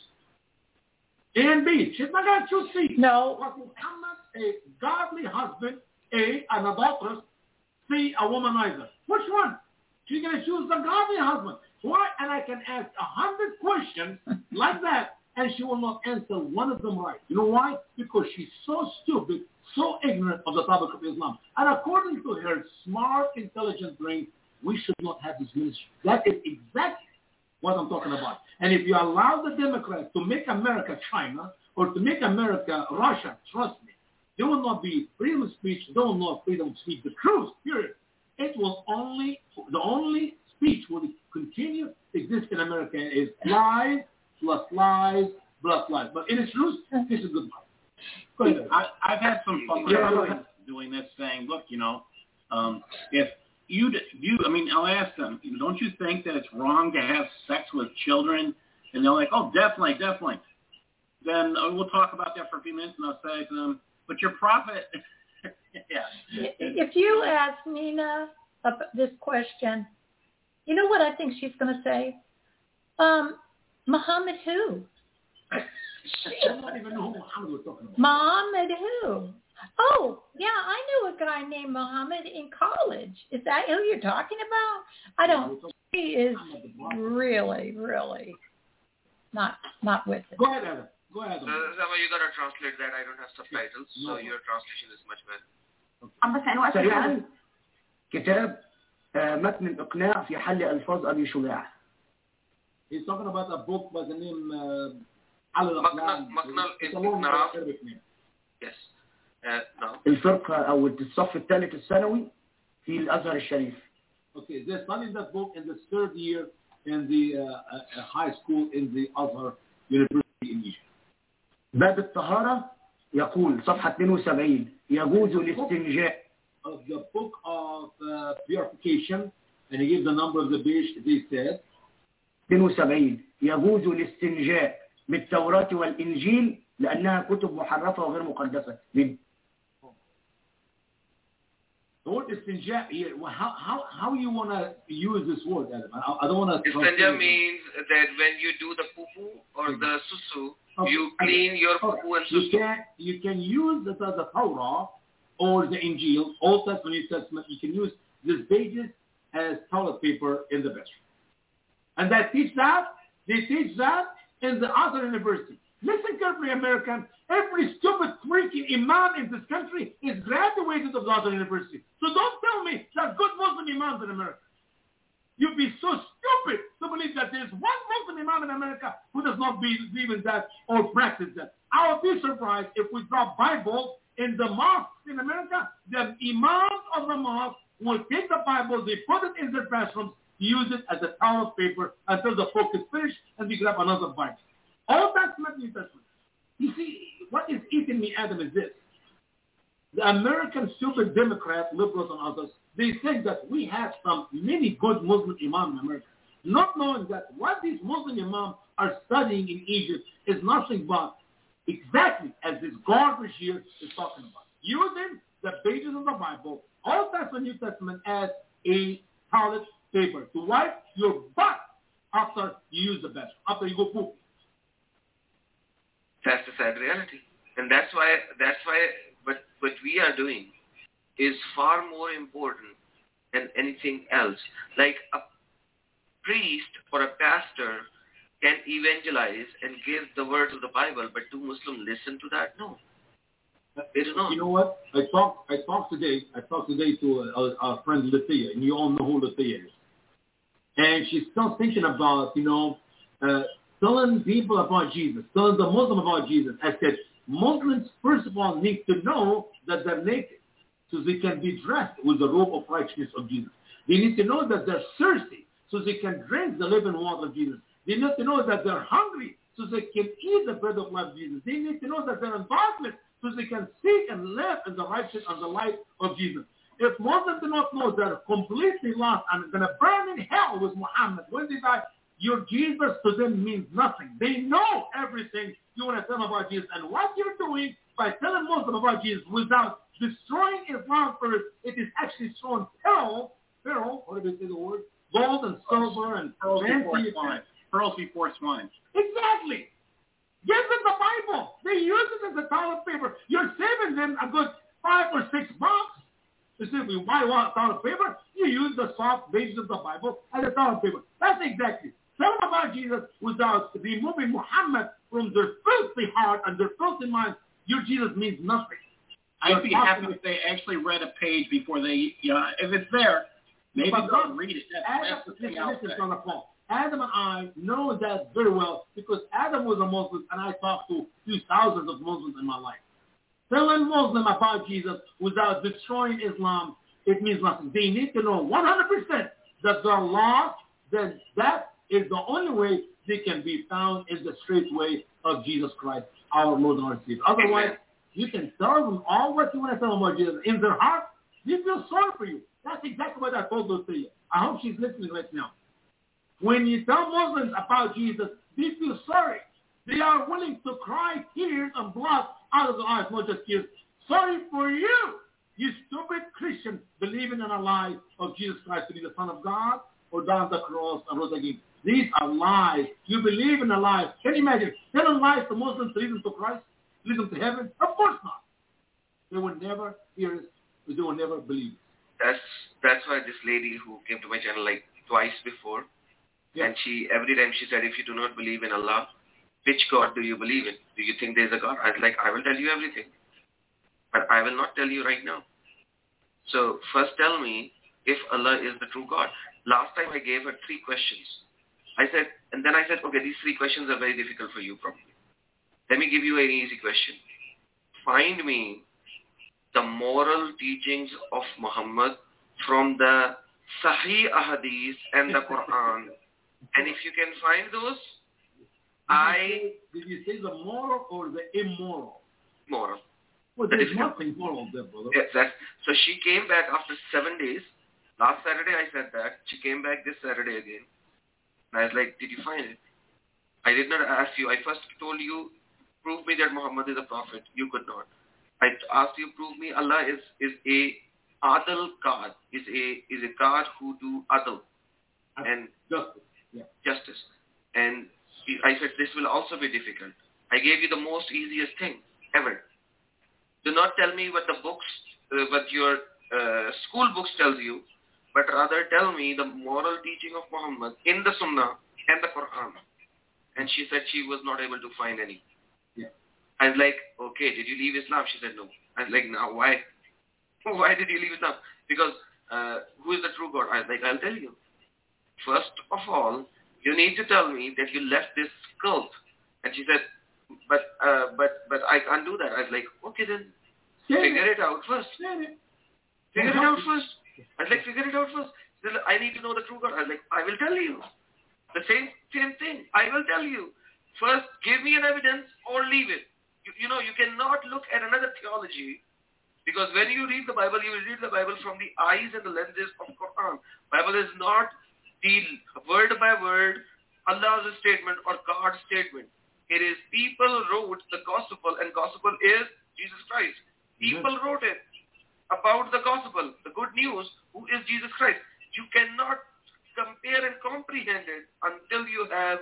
A and B. She's not going to choose C. No. Was Muhammad a godly husband, A, an adulteress, C, a womanizer? Which one? She's going to choose the godly husband. Why? And I can ask a hundred questions like that, and she will not answer one of them right. You know why? Because she's so stupid, so ignorant of the topic of Islam. And according to her smart, intelligent brain, we should not have this ministry. That is exactly what I'm talking about. And if you allow the Democrats to make America China or to make America Russia, trust me, there will not be freedom of speech. There will not be freedom of speech. The truth, period. It will only, the only speech will continue to exist in America is lies plus lies plus lies. But in its truth, this is good. Go ahead. I, I've had some fun yeah. doing this, saying, look, you know, Um, if you, you, I mean, I'll ask them, don't you think that it's wrong to have sex with children? And they're like, oh, definitely, definitely. Then uh, we'll talk about that for a few minutes, and I'll say to them, but your prophet, yeah. If you ask Nina this question, you know what I think she's going to say? Um, Muhammad who? I don't even know who Muhammad was talking about. Muhammad who? Oh, yeah, I knew a guy named Muhammad in college. Is that who you're talking about? I don't. He is really, really not not with it. Go ahead, Adam. Go ahead. Uh, Zama, you gotta translate that. I don't have subtitles, so your translation is much better. سريعا كتاب متن الإقناع في حل ألفاظ أبي شجاع. He's talking about a book by the name حل الإقناع. مقنع الإقناع. Yes. Uh, no. الفرقة أو الصف الثالث الثانوي في الأزهر الشريف. Okay, they're studying that book in the third year in the uh, uh, high school in the Azhar University in Egypt. باب الطهارة يقول صفحة اثنين وسبعين يجوز الاستنجاء. Of the book of uh, purification, and he gives the number of the page. He said اثنين وسبعين يجوز الاستنجاء بالتوراة والإنجيل لأنها كتب محرفة وغير مقدسة. The word istinja, how how how you want to use this word, Adam? I, I don't want to. Istinja means that when you do the poo-poo or the susu, okay. you clean your okay. poo-poo and susu. You can you can use this as the Torah or the Injil, Old Testament, New Testament. You can use these pages as toilet paper in the bedroom, and they teach that they teach that in the other university. Listen carefully, American. Every stupid freaking imam in this country is graduated of the other university. So don't tell me there are good Muslim imams in America. You'd be so stupid to believe that there's one Muslim imam in America who does not believe in that or practice that. I would be surprised if we drop Bibles in the mosques in America. The imams of the mosque will take the Bible, they put it in their classrooms, use it as a toilet paper until the book is finished, and we grab another Bible. Old Testament, New Testament. You see, what is eating me, Adam, is this. The American stupid Democrats, liberals and others, they think that we have some many good Muslim imams in America, not knowing that what these Muslim imams are studying in Egypt is nothing but exactly as this garbage here is talking about. Using the pages of the Bible, Old Testament, New Testament, as a toilet paper to wipe your butt after you use the bathroom, after you go poop. That's the sad reality. And that's why, that's why what, what we are doing is far more important than anything else. Like a priest or a pastor can evangelize and give the words of the Bible, but do Muslims listen to that? No. They do not. You know what? I talked, I talked today, I talked today to our, our friend Latia, and you all know who Latia is. And she's still thinking about, you know, uh, telling people about Jesus, telling the Muslim about Jesus. I said, Muslims, first of all, need to know that they're naked so they can be dressed with the robe of righteousness of Jesus. They need to know that they're thirsty so they can drink the living water of Jesus. They need to know that they're hungry so they can eat the bread of life of Jesus. They need to know that they're in darkness so they can seek and live in the righteousness and the light of Jesus. If Muslims do not know they're completely lost and going to burn in hell with Muhammad when they die, your Jesus to them means nothing. They know everything you want to tell them about Jesus. And what you're doing by telling Muslims about Jesus without destroying Islam first, it is actually showing pearl, pearl, what do they say the word? Gold and silver and pearls before swine. Pearls before swine. Exactly. Give them the Bible. They use it as a toilet paper. You're saving them a good five or six bucks. You see, we buy a toilet paper, you use the soft pages of the Bible as a toilet paper. That's exactly. Tell them about Jesus without removing Muhammad from their filthy heart and their filthy mind. Your Jesus means nothing. I'd be happy if they actually read a page before they, you know, if it's there, maybe they'll read it. That's, Adam, that's the thing listen, listen, on the phone. Adam and I know that very well because Adam was a Muslim and I talked to few thousands of Muslims in my life. Telling Muslims about Jesus without destroying Islam, it means nothing. They need to know one hundred percent that they're lost, that that is the only way they can be found in the straight way of Jesus Christ, our Lord and our Savior. Otherwise, you can tell them all what you want to tell them about Jesus. In their heart, They feel sorry for you. That's exactly what I told Lucia. I hope she's listening right now. When you tell Muslims about Jesus, they feel sorry. They are willing to cry tears and blood out of their eyes, not just tears. Sorry for you, you stupid Christian, believing in a lie of Jesus Christ to be the Son of God or die on the cross and rose again. These are lies. You believe in a lie. Can you imagine telling lies to Muslims to lead them to Christ, lead them to heaven? Of course not. They will never hear it. They will never believe it. That's that's why this lady who came to my channel like twice before, yeah. and she every time she said, if you do not believe in Allah, which God do you believe in? Do you think there is a God? I was like, I will tell you everything, but I will not tell you right now. So first tell me if Allah is the true God. Last time I gave her three questions. I said, and then I said, okay, these three questions are very difficult for you probably. Let me give you an easy question. Find me the moral teachings of Muhammad from the Sahih Ahadith and the Quran. And if you can find those, did I... You say, did you say the moral or the immoral? Moral. Well, there's nothing moral there, brother. Yes, that's, so she came back after seven days. Last Saturday I said that. She came back this Saturday again. And I was like, did you find it? I did not ask you. I first told you, prove me that Muhammad is a prophet. You could not. I asked you, prove me Allah is, is a adl God, is a is a God who do adl and justice. Yeah. Justice. And I said this will also be difficult. I gave you the most easiest thing ever. Do not tell me what the books, uh, what your uh, school books tells you, but rather tell me the moral teaching of Muhammad in the Sunnah and the Quran. And she said she was not able to find any. Yeah. I was like, okay, did you leave Islam? She said no. I was like, now why? Why did you leave Islam? Because uh, who is the true God? I was like, I'll tell you. First of all, you need to tell me that you left this cult. And she said, but uh, but but I can't do that. I was like, okay then, Say figure it. it out first. Say it. Figure it out first. I was like, figure it out first. She said, I need to know the true God. I was like, I will tell you. The same same thing. I will tell you. First, give me an evidence or leave it. You, you know, you cannot look at another theology, because when you read the Bible, you will read the Bible from the eyes and the lenses of Quran. Bible is not the word by word Allah's statement or God's statement. It is people wrote the gospel, and gospel is Jesus Christ. People mm-hmm. wrote it about the gospel, the good news, who is Jesus Christ. You cannot compare and comprehend it until you have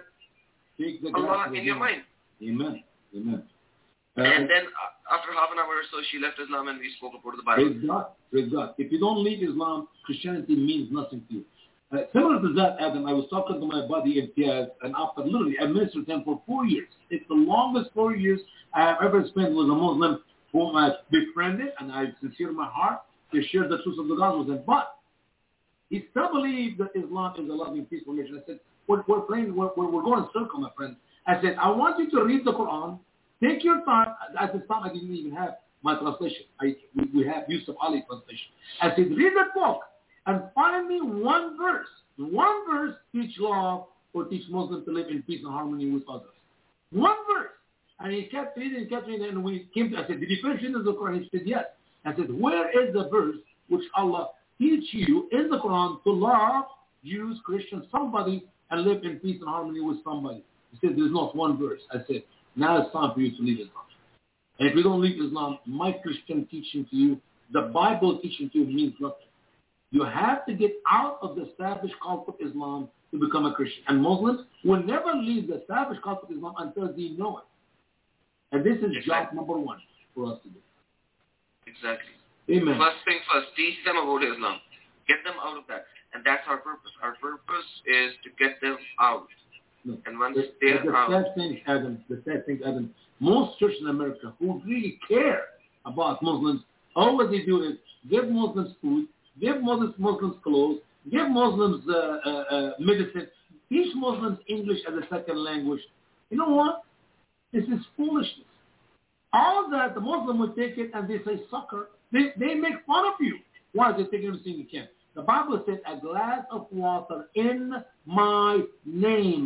Allah in your mind. Amen. Amen. Uh, and then uh, after half an hour or so, she left Islam and we spoke about the Bible. Praise God. Praise God. If you don't leave Islam, Christianity means nothing to you. Uh, similar to that, Adam, I was talking to my buddy Imtiaz, and after literally I ministered to him for four years. It's the longest four years I have ever spent with a Muslim whom I befriended, and I sincere in my heart to share the truth of the gospel with him. But he still believes that Islam is a loving, peaceful religion. I said, we're, we're playing, we're, we're going in circle, my friend. I said, I want you to read the Quran. Take your time. At this time, I didn't even have my translation. I, we, we have Yusuf Ali translation. I said, read the book and find me one verse. One verse teach love or teach Muslims to live in peace and harmony with others. One verse. And he kept reading and kept reading, and we came to, I said, did you finish reading the Quran? He said, yes. I said, where is the verse which Allah teach you in the Quran to love Jews, Christians, somebody, and live in peace and harmony with somebody? He said, there's not one verse. I said, now it's time for you to leave Islam. And if you don't leave Islam, my Christian teaching to you, the Bible teaching to you means nothing. You have to get out of the established cult of Islam to become a Christian. And Muslims will never leave the established cult of Islam until they know it. And this is exactly. job number one for us to do. Exactly. Amen. First thing first, teach them about Islam. Get them out of that. And that's our purpose. Our purpose is to get them out. No. And once the, they're the out... sad thing, Adam, the sad thing, Adam, most churches in America who really care about Muslims, all what they do is give Muslims food, give Muslims, Muslims clothes, give Muslims uh, uh, uh, medicine, teach Muslims English as a second language. You know what? This is foolishness. All that, the Muslim would take it and they say, sucker. They, they make fun of you. Why? They take everything you can. The Bible said, a glass of water in my name.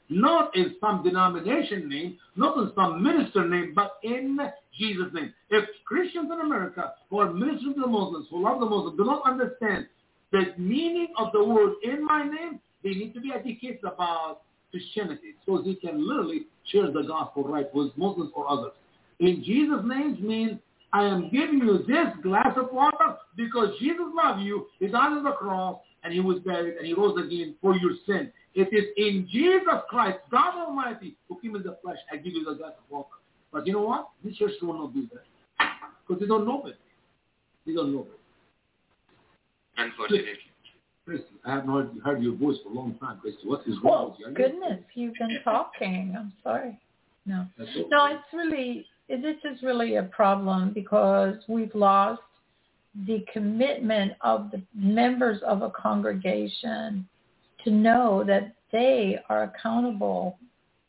not in some denomination name, not in some minister name, but in Jesus' name. If Christians in America who are ministering to the Muslims, who love the Muslims, do not understand the meaning of the word in my name, they need to be educated about Christianity so they can literally share the gospel right with Muslims or others. In Jesus' name means I am giving you this glass of water because Jesus loved you. He died on the cross and he was buried and he rose again for your sin. It is in Jesus Christ, God Almighty, who came in the flesh and give you the glass of water. But you know what? This church will not do that because they don't know it. They don't know it. Unfortunately. Christy, I have not heard your voice for a long time, Christy. What is wrong with you? Goodness, you've been talking. I'm sorry. No. Okay. No, it's really, this is really a problem because we've lost the commitment of the members of a congregation to know that they are accountable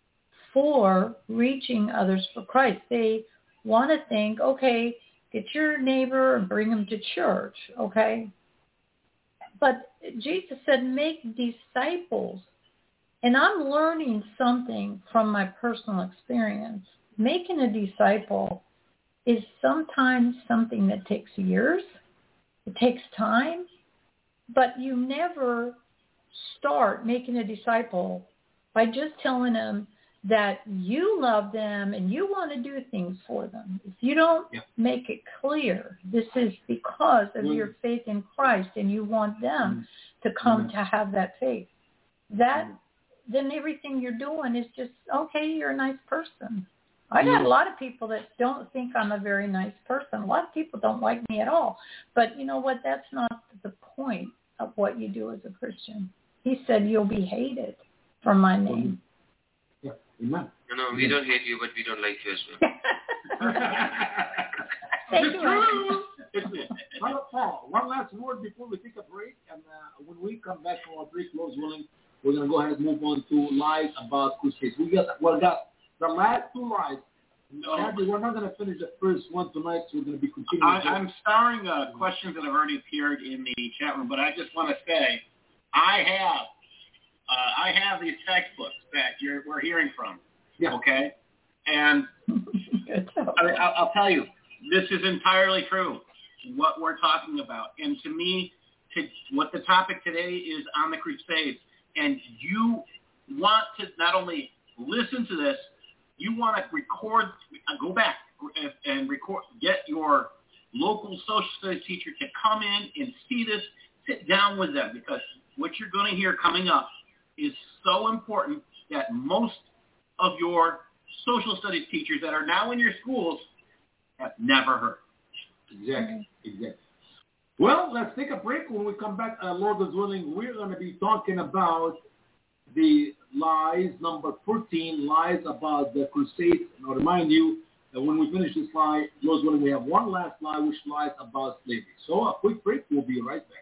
for reaching others for Christ. They want to think, okay, get your neighbor and bring them to church, okay? But Jesus said, make disciples. And I'm learning something from my personal experience. Making a disciple is sometimes something that takes years. It takes time. But you never start making a disciple by just telling them that you love them and you want to do things for them. If you don't yeah. make it clear, this is because of mm. your faith in Christ and you want them mm. to come mm. to have that faith, that mm. then everything you're doing is just, okay, you're a nice person. I got mm. a lot of people that don't think I'm a very nice person. A lot of people don't like me at all. But you know what? That's not the point of what you do as a Christian. He said you'll be hated for my name. Yeah, amen. No, no, we don't hate you, but we don't like you as well. Thank you. Brother Paul, one last word before we take a break. And uh, when we come back from our break, Lord's willing, we're going to go ahead and move on to lies about crusades. We got, well, got the last two lies. No. Sadly, we're not going to finish the first one tonight, so we're going to be continuing. I, I'm starring uh, questions that have already appeared in the chat room, but I just want to say, I have uh, I have these textbooks that you're, we're hearing from, yeah. okay? And I, I'll tell you, this is entirely true, what we're talking about. And to me, to, what the topic today is on the Crusades, and you want to not only listen to this, you want to record, go back and record, get your local social studies teacher to come in and see this, sit down with them, because what you're going to hear coming up is so important that most of your social studies teachers that are now in your schools have never heard. Exactly, exactly. Well, let's take a break. When we come back, uh, Lord is willing, we're going to be talking about the lies, number fourteen, lies about the Crusades. And I'll remind you that when we finish this lie, Lord willing, we have one last lie, which lies about slavery. So a quick break. We'll be right back.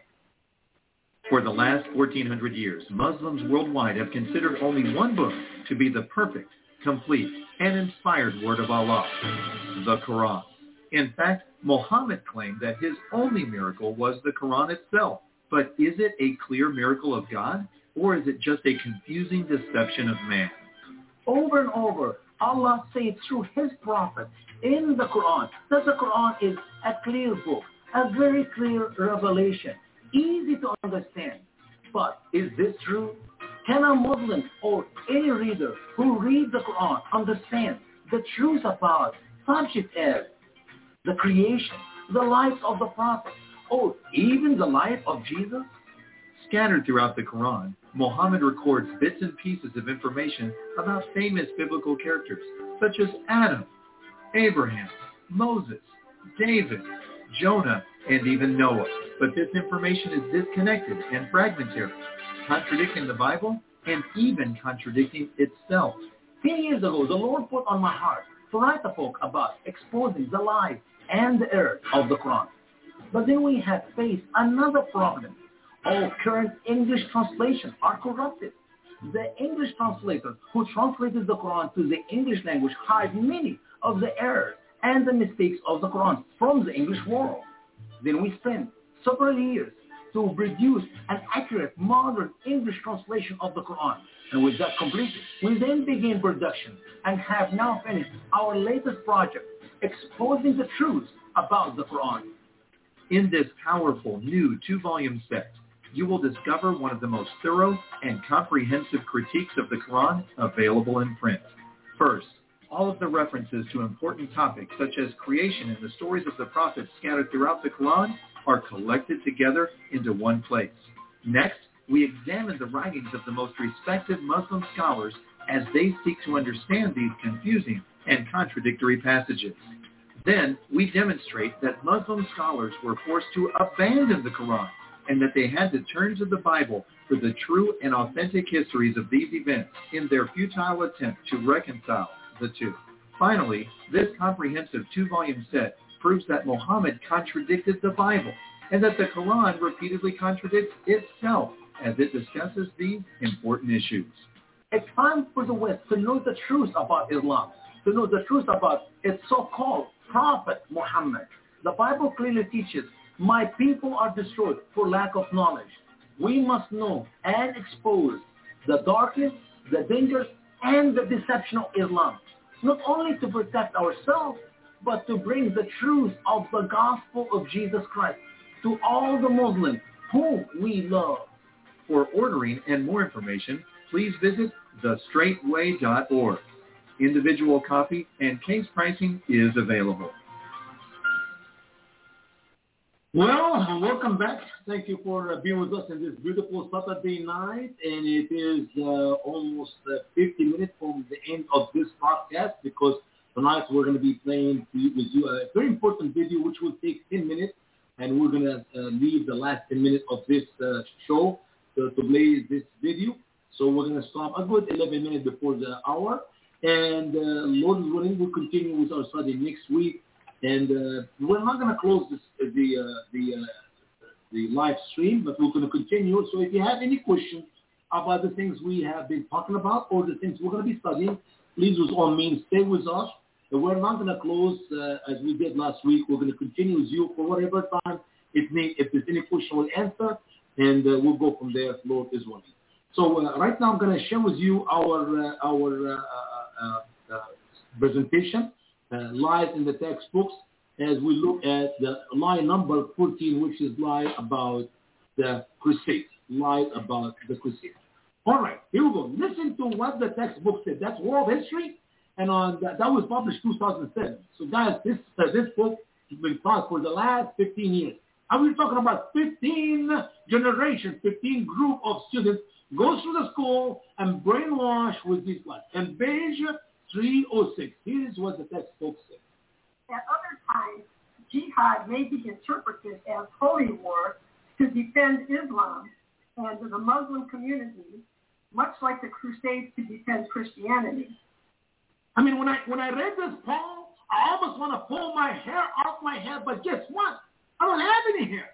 For the last fourteen hundred years, Muslims worldwide have considered only one book to be the perfect, complete, and inspired word of Allah, the Quran. In fact, Muhammad claimed that his only miracle was the Quran itself. But is it a clear miracle of God, or is it just a confusing deception of man? Over and over, Allah says through his prophet in the Quran that the Quran is a clear book, a very clear revelation, easy to understand. But is this true? Can a Muslim or any reader who reads the Quran understand the truth about subjects as the creation, the life of the prophet, or even the life of Jesus? Scattered throughout the Quran, Muhammad records bits and pieces of information about famous biblical characters such as Adam, Abraham, Moses, David, Jonah, and even Noah. But this information is disconnected and fragmentary, contradicting the Bible and even contradicting itself. Ten years ago, the Lord put on my heart to write a book about exposing the lies and the errors of the Quran. But then we have faced another problem. All current English translations are corrupted. The English translators who translated the Quran to the English language hide many of the errors and the mistakes of the Quran from the English world. Then we spent several years to produce an accurate modern English translation of the Quran. And with that completed, we then begin production and have now finished our latest project, exposing the truth about the Quran. In this powerful new two-volume set, you will discover one of the most thorough and comprehensive critiques of the Quran available in print. First, all of the references to important topics such as creation and the stories of the prophets scattered throughout the Quran are collected together into one place. Next, we examine the writings of the most respected Muslim scholars as they seek to understand these confusing and contradictory passages. Then, we demonstrate that Muslim scholars were forced to abandon the Quran and that they had to turn to the Bible for the true and authentic histories of these events in their futile attempt to reconcile the two. Finally, this comprehensive two-volume set proves that Muhammad contradicted the Bible and that the Quran repeatedly contradicts itself as it discusses these important issues. It's time for the West to know the truth about Islam, to know the truth about its so-called Prophet Muhammad. The Bible clearly teaches, my people are destroyed for lack of knowledge. We must know and expose the darkness, the dangers, and the deception of Islam, not only to protect ourselves, but to bring the truth of the gospel of Jesus Christ to all the Muslims whom we love. For ordering and more information, please visit the straight way dot org. Individual copy and case pricing is available. Well, welcome back. Thank you for uh, being with us in this beautiful Saturday night. And it is uh, almost uh, fifty minutes from the end of this podcast, because tonight we're going to be playing with you a very important video which will take ten minutes. And we're going to uh, leave the last ten minutes of this uh, show to, to play this video. So we're going to stop a good eleven minutes before the hour. And uh, Lord willing, we'll continue with our study next week. And uh, we're not going to close this, the uh, the uh, the live stream, but we're going to continue. So if you have any questions about the things we have been talking about or the things we're going to be studying, please, with all means, stay with us. And we're not going to close uh, as we did last week. We're going to continue with you for whatever time it may. If there's any question, we'll answer, and uh, we'll go from there. Lord is willing. So uh, right now, I'm going to share with you our uh, our uh, uh, uh, presentation. Uh, lies in the textbooks as we look at the lie number fourteen, which is lie about the Crusades. Lie about the Crusades. All right, here we go. Listen to what the textbook said. That's world history, and on that, that was published two thousand seven. So guys, this uh, this book has been taught for the last fifteen years. And we're talking about fifteen generations, fifteen group of students goes through the school and brainwash with these lies. And page three oh six. Here is what the textbook says. At other times, jihad may be interpreted as holy war to defend Islam and the Muslim community, much like the Crusades to defend Christianity. I mean, when I when I read this, Paul, I almost want to pull my hair off my head, but guess what? I don't have any hair.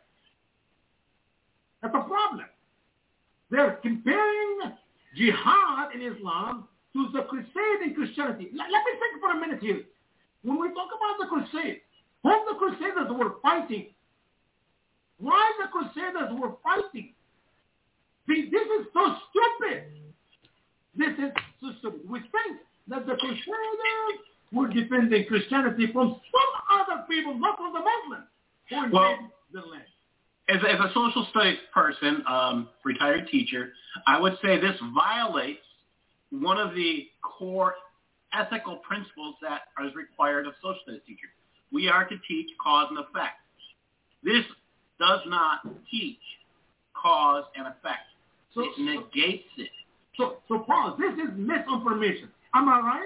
That's a problem. They're comparing jihad in Islam to the crusade in Christianity. Let, let me think for a minute here. When we talk about the crusade, whom the crusaders were fighting? Why the crusaders were fighting? See, this is so stupid. This is so stupid. We think that the crusaders were defending Christianity from some other people, not from the Muslims who invaded well, the land. As, as a social studies person, um, retired teacher, I would say this violates one of the core ethical principles that is required of social studies teachers. We are to teach cause and effect. This does not teach cause and effect. So, it negates it. So, so Paul, this is misinformation. Am I right?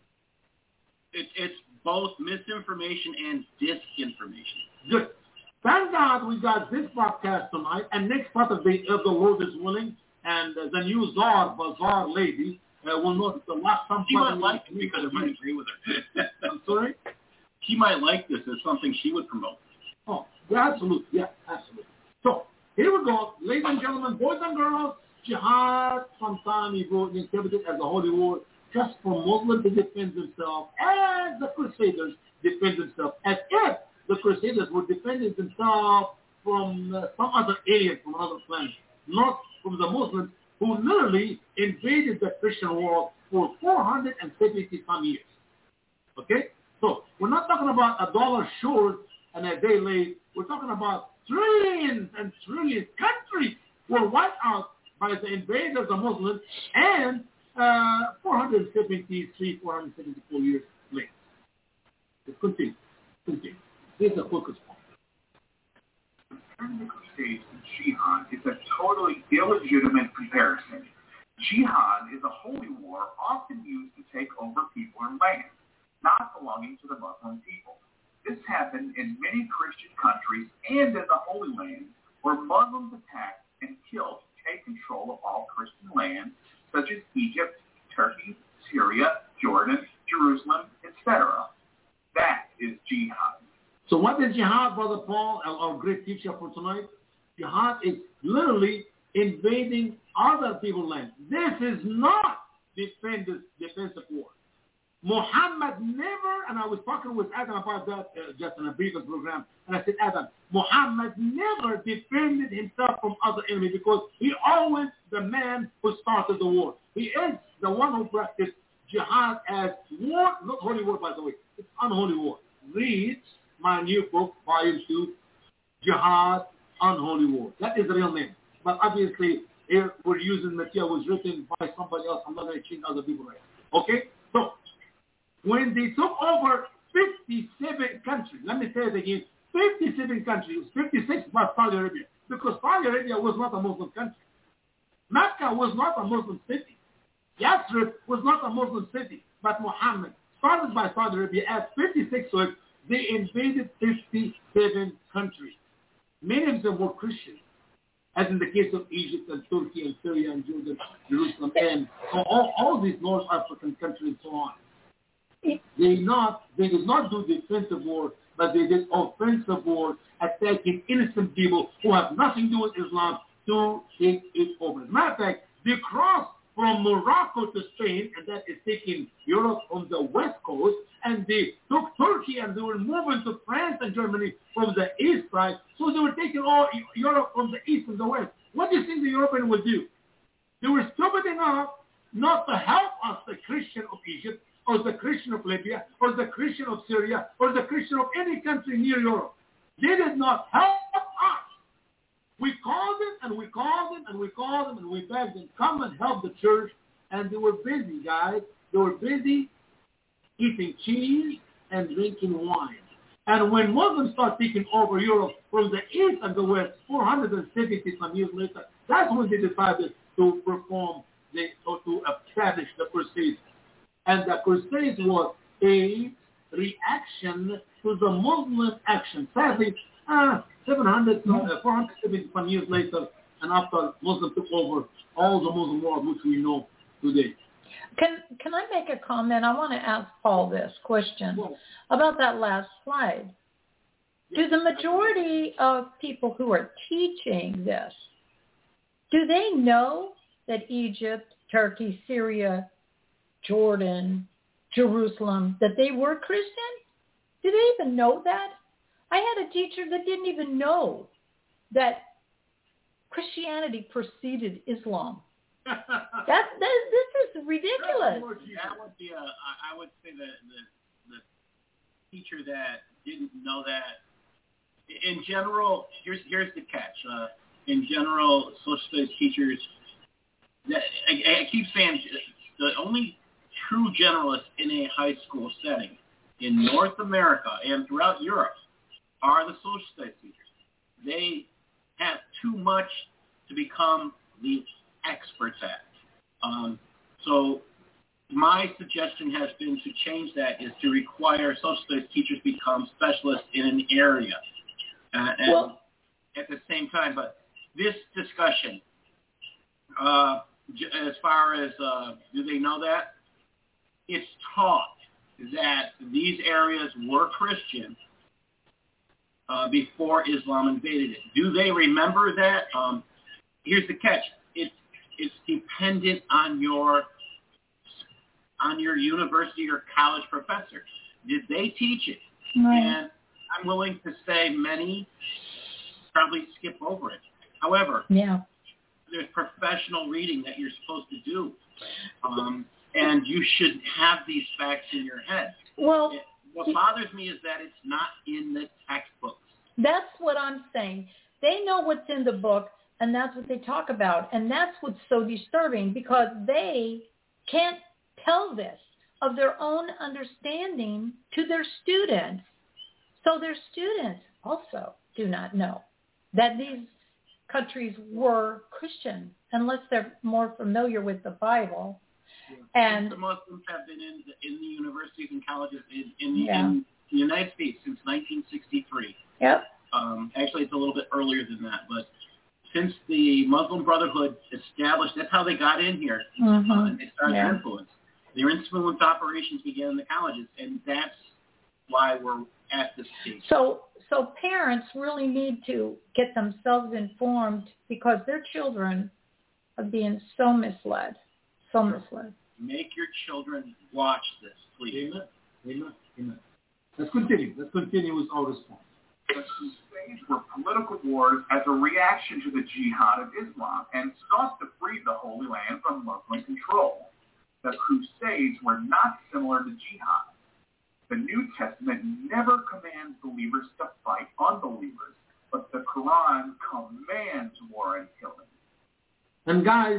It, it's both misinformation and disinformation. Good. Thank God we got this podcast tonight, and next Saturday, if the Lord is willing, and uh, the new Czar, Bazaar lady, uh, will know the last time. She might like it because I might agree with her. I'm sorry? She might like this as something she would promote. Oh, yeah, absolutely. Yeah, absolutely. So, here we go. Ladies and gentlemen, boys and girls, jihad, sometimes you go interpreted as a holy war, just for Muslims to defend themselves, as the Crusaders defend themselves, as if the Crusaders were defending themselves from uh, some other alien, from another planet, not from the Muslims who literally invaded the Christian world for four hundred seventy some years. Okay? So we're not talking about a dollar short and a day late. We're talking about trillions and trillions. Countries were wiped out by the invaders, the Muslims, and uh, four hundred seventy-three, four hundred seventy-four years later. Let's continue. Continue. Here's the focus point. Comparing the Crusades and jihad is a totally illegitimate comparison. Jihad is a holy war often used to take over people and land, not belonging to the Muslim people. This happened in many Christian countries and in the Holy Land, where Muslims attacked and killed to take control of all Christian lands, such as Egypt, Turkey, Syria, Jordan, Jerusalem, et cetera. That is jihad. So what is jihad, Brother Paul, our great teacher for tonight? Jihad is literally invading other people's land. This is not defensive, defensive war. Muhammad never, and I was talking with Adam about that uh, just in a previous program, and I said, Adam, Muhammad never defended himself from other enemies because he always the man who started the war. He is the one who practiced jihad as war, not holy war, by the way. It's unholy war. Read my new book, Volume two, Jihad, Unholy War. That is the real name. But obviously, here we're using material was written by somebody else. I'm not going to change other people right. Okay? So, when they took over fifty-seven countries, let me say it again, fifty-seven countries, fifty-six plus Saudi Arabia, because Saudi Arabia was not a Muslim country. Mecca was not a Muslim city. Yathrib was not a Muslim city, but Muhammad started by Saudi Arabia at fifty-six, so they invaded fifty-seven countries. Many of them were Christian, as in the case of Egypt and Turkey and Syria and Jordan, Jerusalem, and all, all these North African countries and so on. They not they did not do defensive war, but they did offensive war, attacking innocent people who have nothing to do with Islam to take it over. As a matter of fact, they crossed from Morocco to Spain, and that is taking Europe from the west coast, and they took Turkey and they were moving to France and Germany from the east side, so they were taking all Europe from the east and the west. What do you think the Europeans would do? They were stupid enough not to help us, the Christian of Egypt, or the Christian of Libya, or the Christian of Syria, or the Christian of any country near Europe. They did not help us. We called them, and we called them, and we called them, and we begged them, come and help the church. And they were busy, guys. They were busy eating cheese and drinking wine. And when Muslims start taking over Europe from the east and the west, four hundred seventy some years later, that's when they decided to perform, the, or to establish the Crusades. And the Crusades was a reaction to the Muslim action. Sadly, uh, seven hundred, uh, four hundred seventy some years later, and after Muslims took over all the Muslim world, which we know today. Can can I make a comment? I want to ask Paul this question about that last slide. Do the majority of people who are teaching this, do they know that Egypt, Turkey, Syria, Jordan, Jerusalem, that they were Christian? Do they even know that? I had a teacher that didn't even know that Christianity preceded Islam. that, that this is ridiculous. That would be a, I would say the, the the teacher that didn't know that. In general, here's here's the catch. Uh, in general, social studies teachers, that I, I keep saying the only true generalists in a high school setting in North America and throughout Europe are the social studies teachers. They have too much to become the experts at. Um, so my suggestion has been to change that, is to require social studies teachers become specialists in an area. Uh, and well, at the same time, but this discussion, uh, as far as uh, do they know that? It's taught that these areas were Christian uh, before Islam invaded it. Do they remember that? Um, here's the catch. It's it's dependent on your on your university or college professor. Did they teach it? Right. And I'm willing to say many probably skip over it. However, yeah. there's professional reading that you're supposed to do, um, and you should have these facts in your head. Well, it, what bothers me is that it's not in the textbooks. That's what I'm saying. They know what's in the book, and that's what they talk about, and that's what's so disturbing, because they can't tell this of their own understanding to their students. So their students also do not know that these countries were Christian, unless they're more familiar with the Bible. Yeah. And the Muslims have been in the, in the universities and colleges in, in, the, yeah. in the United States since nineteen sixty-three. Yep. Um, actually, it's a little bit earlier than that, but since the Muslim Brotherhood established, that's how they got in here, mm-hmm. uh, and they started yeah. their influence. Their influence operations began in the colleges, and that's why we're at this stage. So, so parents really need to get themselves informed, because their children are being so misled, so misled. Make your children watch this, please. Amen. Amen. Amen. Let's continue. Let's continue with our response. The Crusades were political wars as a reaction to the Jihad of Islam and sought to free the Holy Land from Muslim control. The Crusades were not similar to Jihad. The New Testament never commands believers to fight unbelievers, but the Quran commands war and killing. And guys,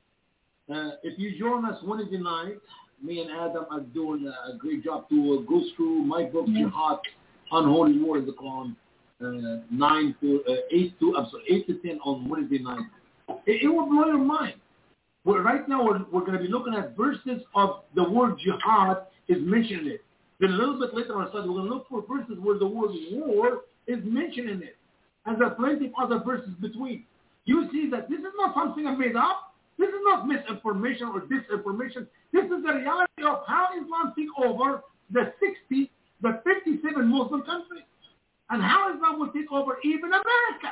uh, if you join us Wednesday night, me and Adam are doing a great job to uh, go through my book, yes. Jihad, Unholy War in the Quran, uh, nine to uh, eight to I'm sorry, eight to ten on Wednesday night. It, it will blow your mind. We're, right now, we're, we're going to be looking at verses of the word jihad is mentioned in it. Then a little bit later on, we're going to look for verses where the word war is mentioned in it. And there are plenty of other verses between. You see that this is not something I made up. This is not misinformation or disinformation. This is the reality of how Islam took over the sixty, the fifty-seven Muslim countries, and how Islam will take over even America.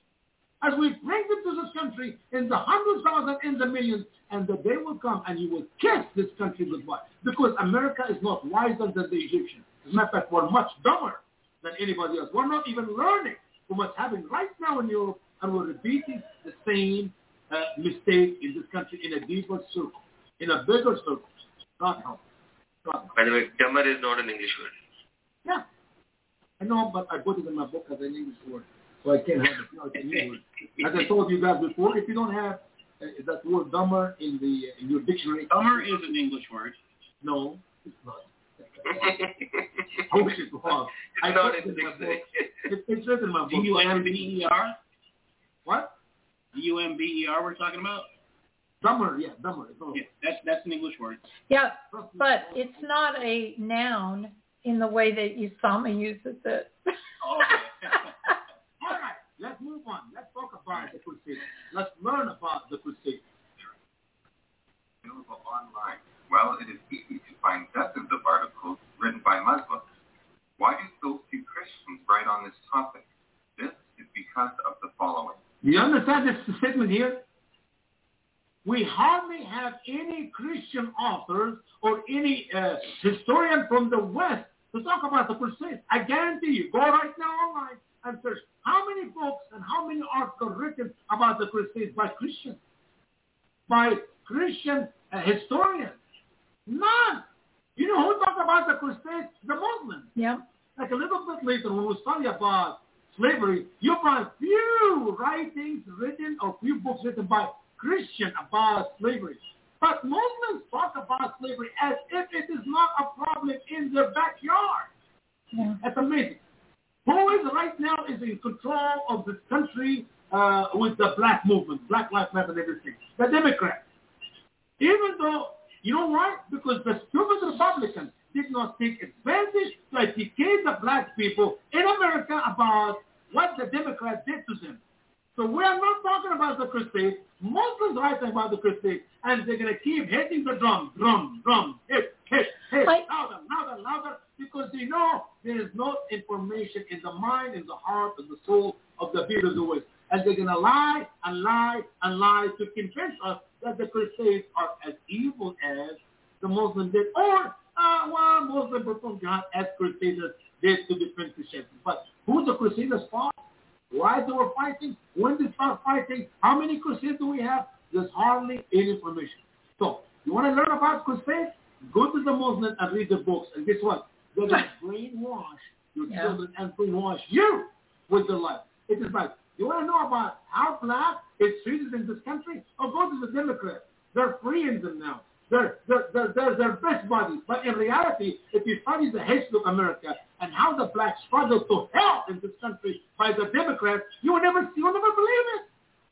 As we bring them to this country in the hundreds of thousands, in the millions, and the day will come and you will kiss this country goodbye. Because America is not wiser than the Egyptians. As a matter of fact, we're much dumber than anybody else. We're not even learning from what's happening right now in Europe, and we're repeating the same uh, mistake in this country in a deeper circle, in a bigger circle. God help. God help. By the way, dumber is not an English word. Yeah. I know, but I put it in my book as an English word. So I can't have it. No, it's a new word. As I told you guys before, if you don't have uh, that word dumber in the in your dictionary. Dumber is an English word. No, it's not. I wish it was. I not put in it the in my book. dictionary. It, it's written in my book. D U M B E R? What? D U M B E R we're talking about? Dumber, yeah, dumber. Yeah, that's, that's an English word. Yeah, but it's not a noun in the way that Usama uses it. Oh, okay. All right, let's move on. Let's talk about the Crusades. Let's learn about the Crusades. Available online. Well, it is easy to find dozens of articles written by Muslims. Why do so few Christians write on this topic? This is because of the following. Do you understand this statement here? We hardly have any Christian authors or any uh, historian from the West to talk about the Crusades. I guarantee you, go right now online and search how many books and how many articles written about the Crusades by Christians, by Christian uh, historians. None. You know who talked about the Crusades? The Muslims. Yeah. Like a little bit later, when we study about slavery, you'll find few writings written or few books written by Christians about slavery. But Muslims talk about slavery as if it is not a problem in their backyard. Yeah. That's amazing. Who is right now is in control of this country uh, with the black movement, Black Lives Matter and everything? The Democrats. Even though, you know why? Because the stupid Republicans did not take advantage to educate the black people in America about what the Democrats did to them. So we are not talking about the Crusades. Muslims are writing about the Crusades, and they're going to keep hitting the drum, drum, drum, hit, hit, hit, I, louder, louder, louder, because they know there is no information in the mind, in the heart, in the soul of the people of the West. And they're going to lie and lie and lie to convince us that the Crusades are as evil as the Muslims did, or, uh, well, Muslims performed jihad as Crusaders did to defend Christianity. But who the Crusaders fought? Why they were fighting? When they start fighting? How many crusades do we have? There's hardly any information. So, you want to learn about crusades? Go to the Muslims and read the books. And guess what? They're going to brainwash your yeah. children and brainwash you with their life. It is like, you want to know about how black is treated in this country? Oh, go to the Democrats. They're freeing them now. They're, they're, they're, they're, they're best buddies. But in reality, if you study the history of America and how the blacks struggled to help in this country by the Democrats, you will never, you will never believe it.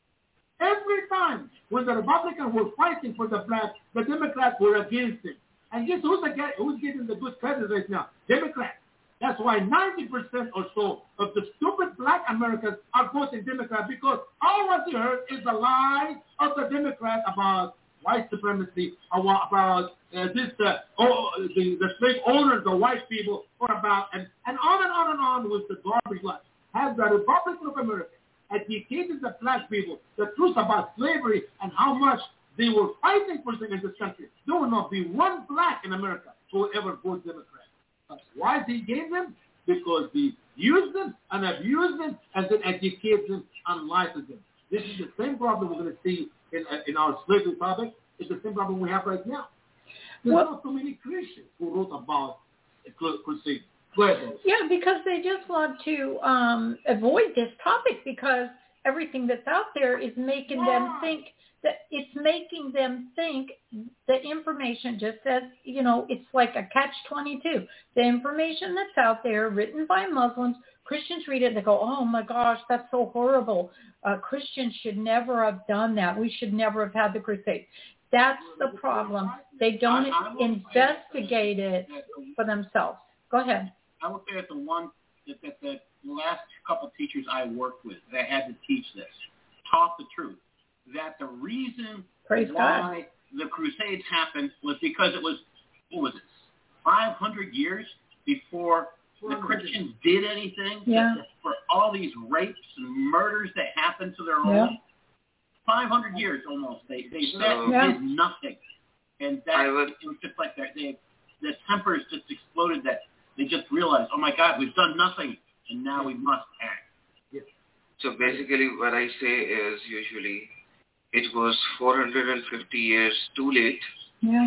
Every time when the Republicans were fighting for the blacks, the Democrats were against it. And guess who's, the guy, who's getting the good credit right now? Democrats. That's why ninety percent or so of the stupid black Americans are voting Democrat, because all what you heard is the lie of the Democrats about white supremacy, about uh, this, uh, oh, the, the slave owners, the white people, or about, and, and on and on and on with the garbage lie. Has the Republic of America educated the black people the truth about slavery and how much they were fighting for them in this country? There will not be one black in America who will ever vote Democrat. That's why they gave them, because they use them and abuse them and then educate them and lie to them. This is the same problem we're going to see in, uh, in our slavery topic. It's the same problem we have right now. There's well, not so many Christians who wrote about crusade. Go ahead. Yeah, because they just want to um, avoid this topic, because everything that's out there is making them think that it's making them think the information just says, you know, it's like a catch twenty-two. The information that's out there written by Muslims, Christians read it and they go, oh my gosh, that's so horrible. Uh, Christians should never have done that. We should never have had the crusade. That's the problem. They don't I, I investigate it for themselves. Go ahead. I will say that the one, that, that the last couple teachers I worked with that had to teach this taught the truth. That the reason Praise why God. the Crusades happened was because it was, what was it, five hundred years before the Christians did anything yeah. for all these rapes and murders that happened to their yeah. own. five hundred years almost. They they so, sat and yeah. did nothing. And that would, it was just like that. They, the tempers just exploded, that they just realized, oh my God, we've done nothing, and now we must act. Yeah. So basically what I say is usually, it was four hundred fifty years too late, yeah.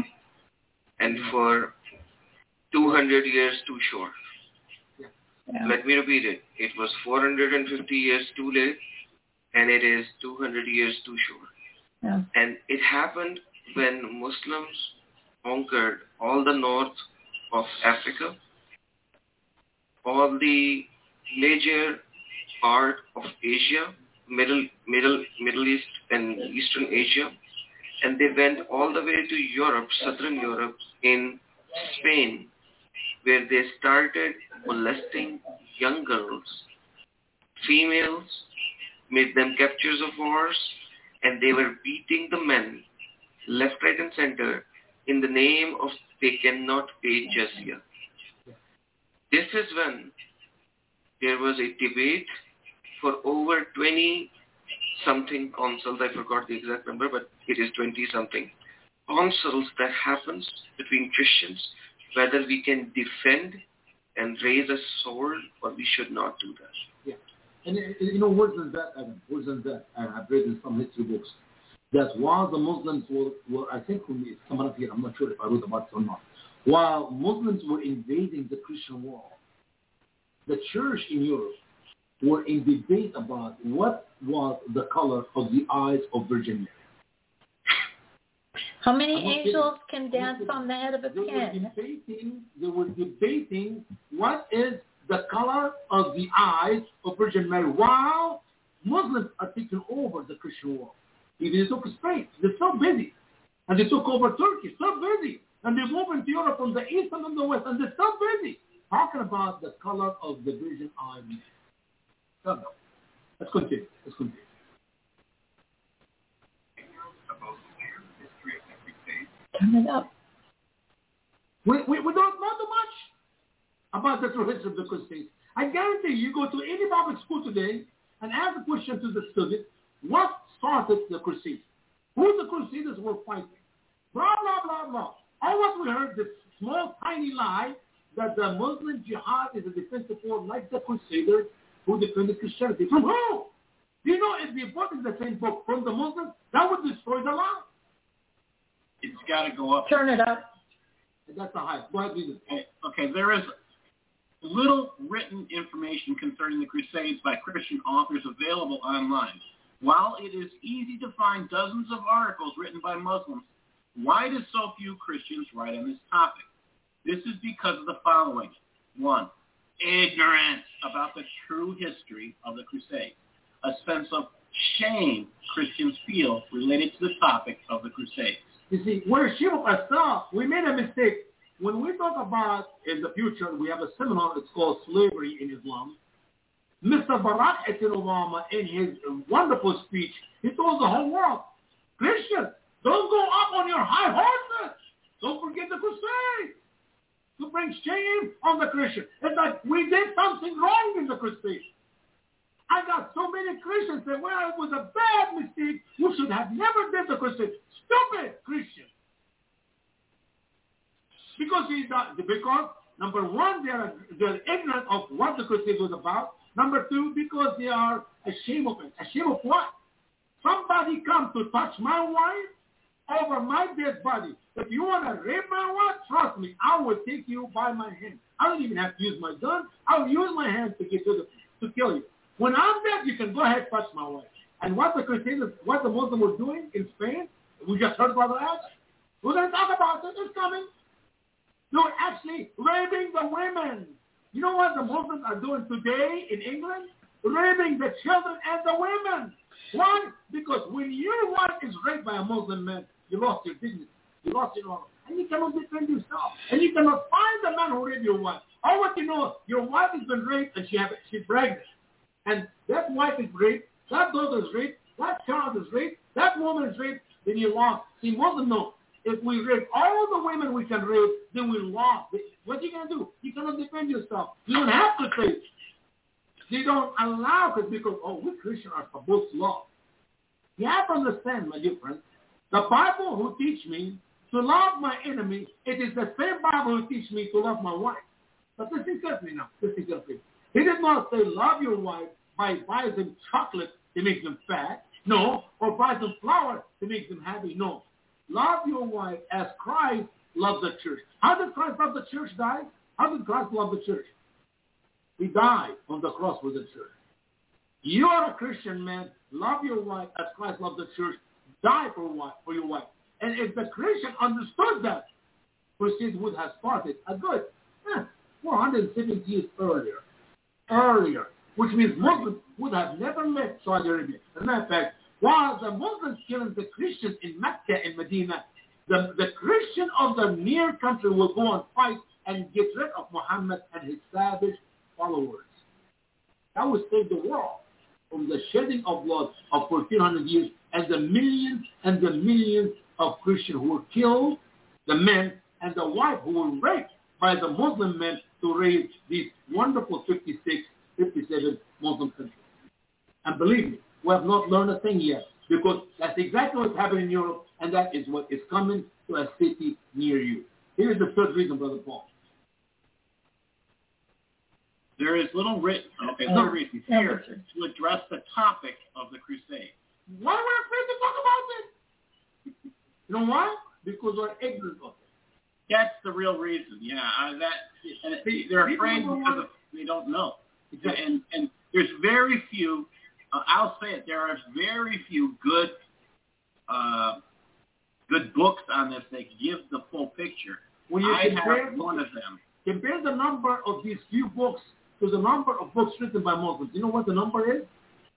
and for two hundred years too short. Yeah. Yeah. Let me repeat it. It was four hundred fifty years too late, and it is two hundred years too short. Yeah. And it happened when Muslims conquered all the north of Africa, all the major part of Asia, Middle, Middle, Middle East and Eastern Asia, and they went all the way to Europe, Southern Europe, in Spain, where they started molesting young girls, females, made them captures of wars, and they were beating the men left, right, and center in the name of they cannot pay jizya. This is when there was a debate for over twenty-something consuls, I forgot the exact number, but it is twenty-something consuls that happens between Christians, whether we can defend and raise a sword or we should not do that. Yeah. And, you know, worse than that, Adam, worse than that, I've read in some history books, that while the Muslims were, were I think when someone up here, I'm not sure if I wrote about it or not, while Muslims were invading the Christian world, the church in Europe were in debate about what was the color of the eyes of Virgin Mary. How many angels can dance on the head of a they pin? Were debating, they were debating what is the color of the eyes of Virgin Mary, while Muslims are taking over the Christian world. Even they took Spain. They're so busy. And they took over Turkey, so busy. And they moved into Europe from the east and from the west, and they're so busy talking about the color of the Virgin eye. No, no. Let's continue. Let's continue. Turn it up. We, we, we don't know too much about the true history of the Crusades. I guarantee you, you go to any public school today and ask a question to the student, what started the Crusades? Who the Crusaders were fighting? Blah, blah, blah, blah. All what we heard, this small, tiny lie that the Muslim jihad is a defensive war like the Crusaders, who defended Christianity. From who? Do you know if the book is the same book from the Muslims, that would destroy the law. It's got to go up. Turn it up. That's the highest. Go ahead, read it. Okay, okay, there is little written information concerning the Crusades by Christian authors available online. While it is easy to find dozens of articles written by Muslims, why do so few Christians write on this topic? This is because of the following. One, ignorance about the true history of the Crusades. A sense of shame Christians feel related to the topic of the Crusades. You see, we're ashamed of ourselves. We made a mistake. When we talk about, in the future, we have a seminar, it's called Slavery in Islam. Mister Barack Obama, in his wonderful speech, he told the whole world, Christians, don't go up on your high horses. Don't forget the Crusades. To bring shame on the Christian. It's like we did something wrong in the Crusades. I got so many Christians that, well, it was a bad mistake. You should have never did the Crusades. Stupid Christian. Because he's not, because number one, they're, they're ignorant of what the Crusades was about. Number two, because they are ashamed of it. Ashamed of what? Somebody come to touch my wife over my dead body. If you want to rape my wife, trust me, I will take you by my hand. I don't even have to use my gun. I will use my hand to get to the, to kill you. When I'm dead, you can go ahead and touch my wife. And what the Crusaders, what the Muslims were doing in Spain, we just heard about that. We're going to talk about it. It's coming. They were actually raping the women. You know what the Muslims are doing today in England? Raping the children and the women. Why? Because when your wife is raped by a Muslim man, you lost your dignity. You lost your honor. And you cannot defend yourself. And you cannot find the man who raped your wife. All what you know, your wife has been raped and she have, she's pregnant. And that wife is raped, that daughter is raped, that child is raped, that woman is raped, then you lost. See, Muslims know, if we rape all the women we can rape, then we lost. What are you going to do? You cannot defend yourself. You don't have to say it. They don't allow it because, oh, we Christians are supposed to love. You have to understand, my dear friend, the Bible who teach me to love my enemy, it is the same Bible who teach me to love my wife. But listen carefully now. Listen carefully. He did not say love your wife by buying them chocolate to make them fat. No. Or buy them flour to make them happy. No. Love your wife as Christ loved the church. How did Christ love the church, guys? How did Christ love the church? He died on the cross for the church. You are a Christian man. Love your wife as Christ loved the church. Die for, wife, for your wife. And if the Christian understood that, Crusades would have started a good eh, four hundred seventy years earlier. Earlier. Which means Muslims would have never left Saudi Arabia. As a matter of fact, while the Muslims killing the Christians in Mecca and Medina, the, the Christian of the near country will go and fight and get rid of Muhammad and his savage followers. That would save the world from the shedding of blood of fourteen hundred years and the millions and the millions of Christians who were killed, the men and the wife who were raped by the Muslim men to raise these wonderful fifty-six, fifty-seven Muslim countries. And believe me, we have not learned a thing yet because that's exactly what's happening in Europe and that is what is coming to a city near you. Here is the third reason, Brother Paul. There is little written, okay, No. third reason here to address the topic of the crusade. Why are we afraid to talk about it? You know why? Because we're ignorant of it. That's the real reason, yeah. Uh, that and it, they're afraid because of, they don't know. And and there's very few. Uh, I'll say it. There are very few good uh, good books on this that give the full picture. When you I compare, have one of them. compare the number of these few books to the number of books written by Muslims. You know what the number is?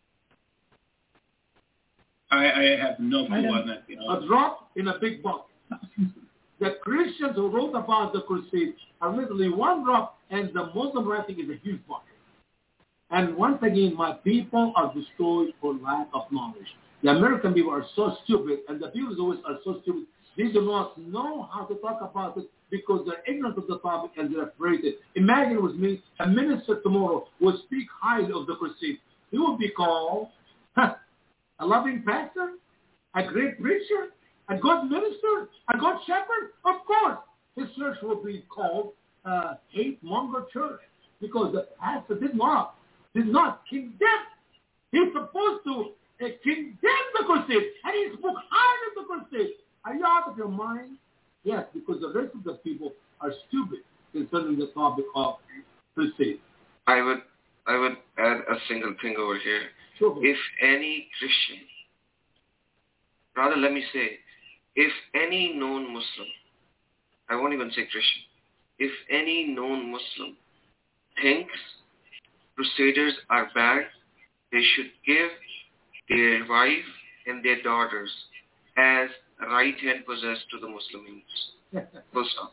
I, I have no clue on that. You know. A drop in a big bucket. The Christians who wrote about the Crusades are literally one drop, and the Muslim writing is a huge bucket. And once again, my people are destroyed for lack of knowledge. The American people are so stupid, and the people always are so stupid. They do not know how to talk about it because they're ignorant of the topic and they're afraid of it. Imagine with me, a minister tomorrow will speak highly of the Crusades. He will be called huh, a loving pastor, a great preacher, a good minister, a good shepherd. Of course, his church will be called uh, hate monger church because the pastor did not did not condemn. He's supposed to uh, condemn the crusade, and he spoke highly of the crusade. Are you out of your mind? Yes, because the rest of the people are stupid concerning the topic of crusade. I would, I would add a single thing over here. Sure. If any Christian, rather let me say, if any known Muslim, I won't even say Christian, if any known Muslim thinks crusaders are bad, they should give their wife and their daughters as right hand possessed to the Muslims. Full stop.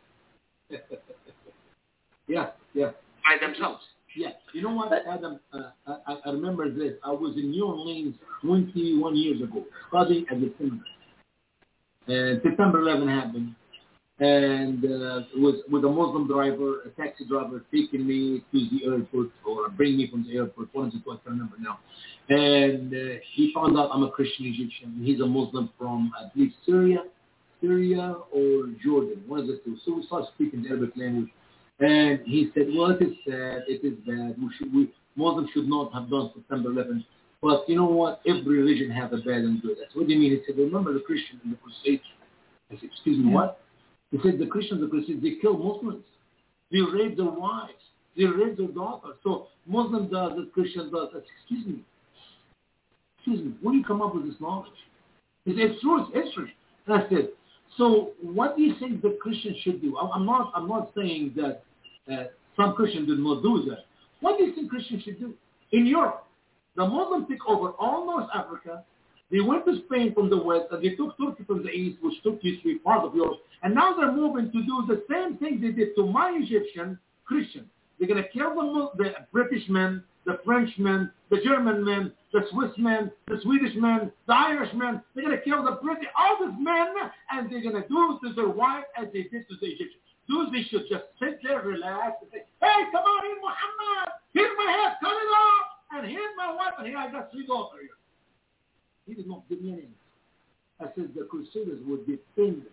Yeah, yeah. By themselves. Yeah. You know what, Adam? Uh, I, I remember this. I was in New Orleans twenty-one years ago, studying at the seminary. And September eleventh happened. And uh, was with a Muslim driver, a taxi driver, taking me to the airport or bring me from the airport. One of the two, I can't remember now. And uh, he found out I'm a Christian Egyptian. He's a Muslim from, I believe, Syria, Syria or Jordan, one of the two. So we started speaking the Arabic language. And he said, well, it is sad, it is bad. We should, we, Muslims should not have done September eleventh. But you know what? Every religion has a bad and good. I said, what do you mean? He said, remember the Christians in the Crusades? I said, excuse me, yeah. What? He said the Christians, the Crusades, they kill Muslims. They rape their wives. They rape their daughters. So Muslim does it, Christian does it. Excuse me. Excuse me. Where do you come up with this knowledge? He said, it's true, it's history. And I said, so what do you think the Christians should do? I'm not, I'm not saying that uh, some Christians did not do that. What do you think Christians should do? In Europe, the Muslims took over all North Africa. They went to Spain from the west, and they took Turkey from the east, which took used to be part of Europe. And now they're moving to do the same thing they did to my Egyptian Christians. They're going to kill the, the British men, the French men, the German men, the Swiss men, the Swedish men, the Irish men. They're going to kill the British, all these men, and they're going to do to their wife as they did to the Egyptians. Those they should just sit there, relax, and say, hey, come on in, Muhammad. Here's my head, cut it off. And here's my wife, and here I got three daughters here. He did not give me any. I said the Crusaders were defending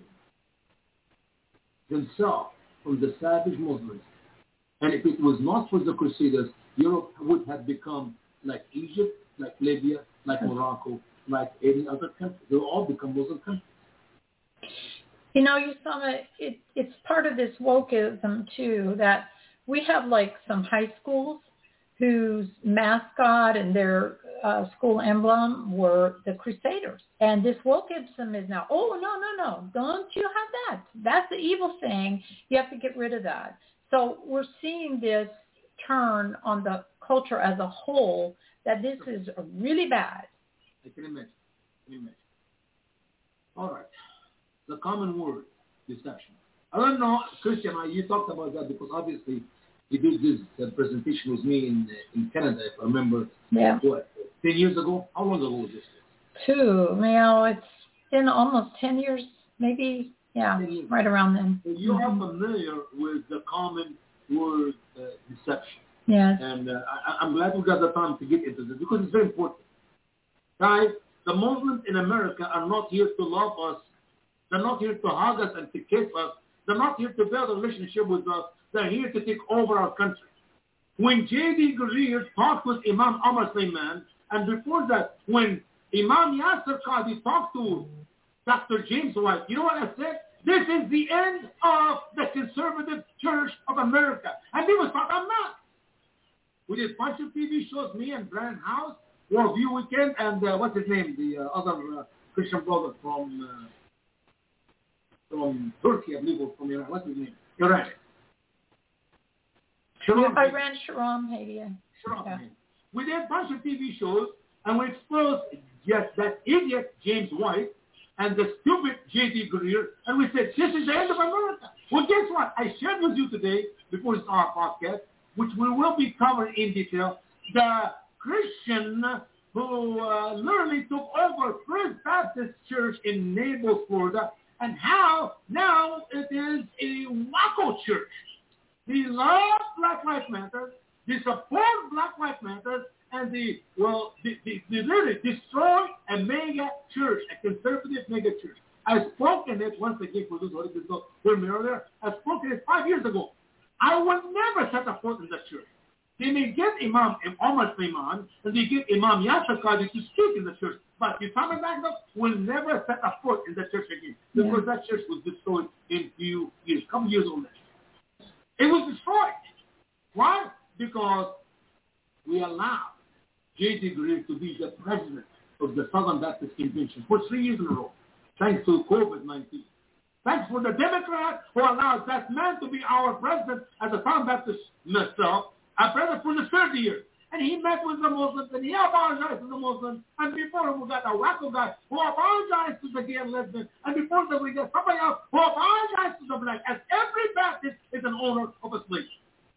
themselves from the savage Muslims. And if it was not for the Crusaders, Europe would have become like Egypt, like Libya, like Morocco, like any other country. They will all become Muslim countries. You know, Usama, it, it's part of this wokeism, too, that we have like some high schools whose mascot and their uh, school emblem were the Crusaders. And this wokeism is now, oh, no, no, no, don't you have that. That's the evil thing. You have to get rid of that. So we're seeing this turn on the culture as a whole, that this is really bad. I can imagine. I can imagine. All right. The common word, deception. I don't know, Christian, you talked about that because obviously you did this uh, presentation with me in uh, in Canada, if I remember. Yeah. What, ten years ago? How long ago was this? Two. You know, it's been almost ten years, maybe, yeah, right around then. So you mm-hmm. are familiar with the common word uh, deception. Yes. And uh, I, I'm glad we got the time to get into this because it's very important. Guys, the Muslims in America are not here to love us. They're not here to hug us and to kiss us. They're not here to build a relationship with us. They're here to take over our country. When J D Greear talked with Imam Omar Suleiman, and before that, when Imam Yasser Qadi talked to Doctor James White, you know what I said? This is the end of the conservative church of America. And they was thought, I'm not. We did a bunch of T V shows, me and Brian House, World View Weekend, and uh, what's his name? The uh, other uh, Christian brother from uh, from Turkey, I believe, or from Iran. What's his name? Iran. Iran Sharam Hadia. Sharam yeah. We did a bunch of T V shows, and we exposed yes, that idiot James White and the stupid J D Greear, and we said, this is the end of America. Well, guess what? I shared with you today, before this our podcast, which we will be covering in detail, the Christian who uh, literally took over First Baptist Church in Naples, Florida, and how now it is a Waco church. They love Black Lives Matter, they support Black Lives Matter, and they, well, they, they, they literally destroy a mega church, a conservative mega church. I spoke in it once again for those who didn't hear me earlier. I spoke in it five years ago. I would never set a foot in that church. They may get Imam Omar Sulaiman, and they get Imam Yasir Qadhi to speak in the church. But Usama Baghdad will never set a foot in the church again, because yeah. that church was destroyed in few years, a couple years old. It was destroyed. Why? Because we allowed J D Greer to be the president of the Southern Baptist Convention for three years in a row, thanks to COVID nineteen. Thanks for the Democrats who allowed that man to be our president as a Southern Baptist myself, a president for the third year. And he met with the Muslims, and he apologized to the Muslims. And before him, we got a wacko guy who apologized to the gay and lesbian. And before that, we got somebody else who apologized to the black. As every Baptist is an owner of a slave.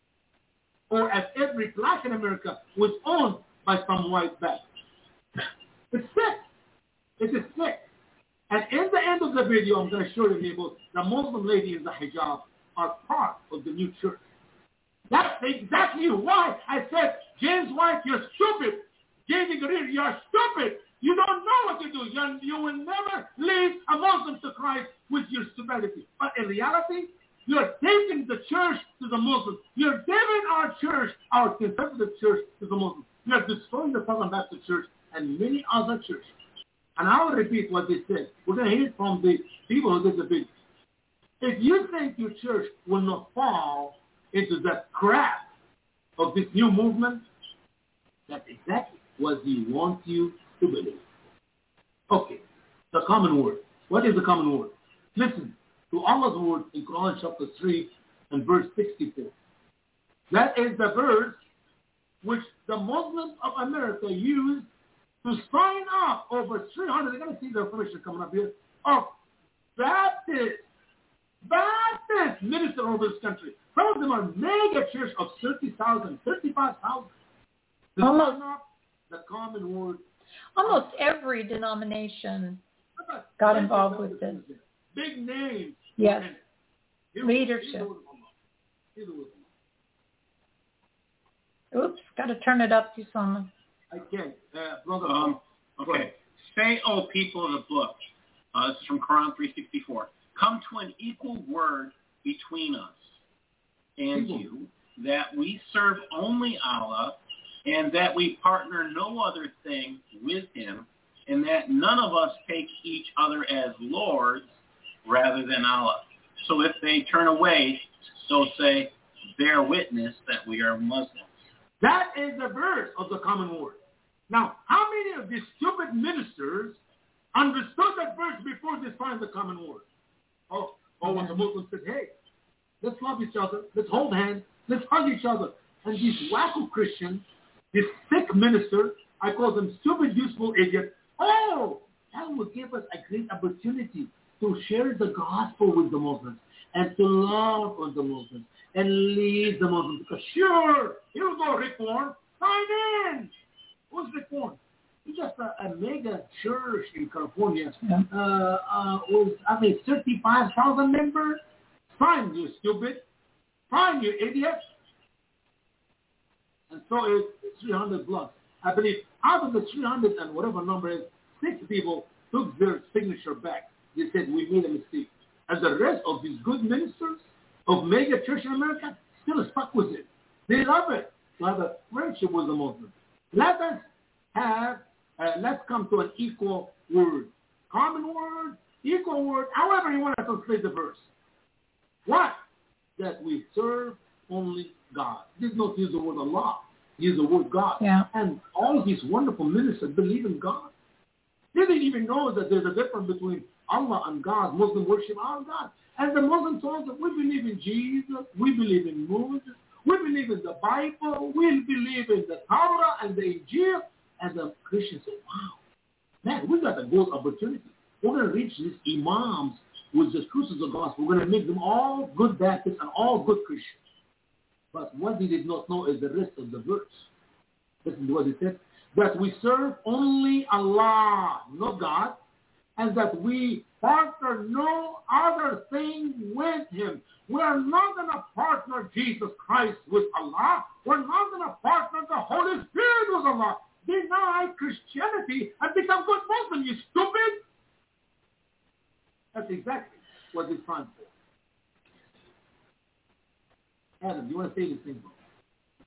Or as every black in America was owned by some white Baptist. It's sick. It is sick. And in the end of the video, I'm going to show you, neighbors, the Muslim lady in the hijab are part of the new church. That's exactly why I said, James White, you're stupid. J D Greer, you're stupid. You don't know what to do. You're, you will never lead a Muslim to Christ with your stupidity. But in reality, you're taking the church to the Muslims. You're giving our church, our conservative church, to the Muslims. You're destroying the Southern Baptist Church and many other churches. And I will repeat what they said. We're going to hear from the people who did the video. If you think your church will not fall into that crap of this new movement, that's exactly what he wants you to believe. Okay, the common word. What is the common word? Listen to Allah's word in Quran chapter three and verse sixty-four. That is the verse which the Muslims of America use to sign up over three hundred, they're going to see the information coming up here, of Baptist, Baptist ministers over this country. Some of them are mega church of thirty thousand, thirty-five thousand. Almost, the common word. Almost every denomination got involved with this. Big names. Yes. Leadership. Oops, got to turn it up to someone. I can't. Uh, brother, um, okay. Say, O people of the book, uh, this is from Quran three sixty-four, come to an equal word between us and people. you, that we serve only Allah, and that we partner no other thing with him, and that none of us take each other as lords rather than Allah. So if they turn away, so say, bear witness that we are Muslims. That is the verse of the common word. Now, how many of these stupid ministers understood that verse before they signed the common word? Oh, oh, when the Muslims said, hey, let's love each other, let's hold hands, let's hug each other. And these wacko Christians, this sick minister, I call them stupid, useful idiots. Oh, that would give us a great opportunity to share the gospel with the Muslims and to love on the Muslims and lead the Muslims. Because sure, here we go, reform, sign in. Who's reform? It's just a, a mega church in California. Yeah. Uh, uh, with, I mean, thirty-five thousand members. Sign, you stupid. Sign, you idiot. And so it's three hundred plus. I believe out of the three hundred and whatever number is, six people took their signature back. They said, we made a mistake. And the rest of these good ministers of mega church in America still stuck with it. They love it to have a friendship with the Muslims. Let us have, uh, let's come to an equal word. Common word, equal word, however you want to translate the verse. What? That we serve only God. He did not use the word Allah. He used the word God. Yeah. And all these wonderful ministers believe in God. They didn't even know that there's a difference between Allah and God. Muslim worship our God. And the Muslims told them, we believe in Jesus. We believe in Moses. We believe in the Bible. We believe in the Torah and the Injil. And the Christians say, wow, man, we got a good opportunity. We're going to reach these imams with the truths of the gospel. We're going to make them all good Baptists and all good Christians. But what they did not know is the rest of the verse. Listen to what he said. That we serve only Allah, not God, and that we partner no other thing with him. We are not going to partner Jesus Christ with Allah. We're not going to partner the Holy Spirit with Allah. Deny Christianity and become good Muslim, you stupid. That's exactly what he's trying for. Adam, do you want to say this thing?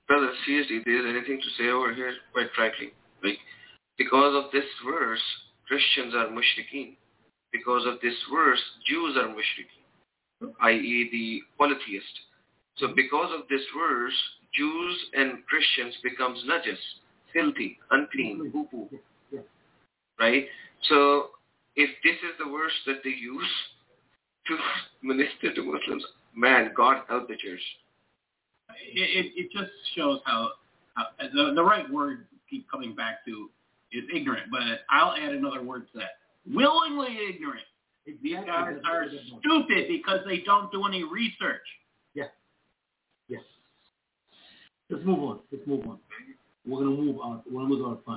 Brother, seriously, there's anything to say over here, quite frankly. Like, because of this verse, Christians are mushrikeen. Because of this verse, Jews are mushrikeen, that is the polytheist. So because of this verse, Jews and Christians becomes najas, filthy, unclean, poo-poo. Right? So if this is the verse that they use to minister to Muslims, man, God help the church. It, it, it just shows how, how the, the right word keep coming back to is ignorant, but I'll add another word to that. Willingly ignorant. These guys are stupid because they don't do any research. Yeah. Yes. Let's move on. Let's move on. We're going to move on. We're going to move our fun.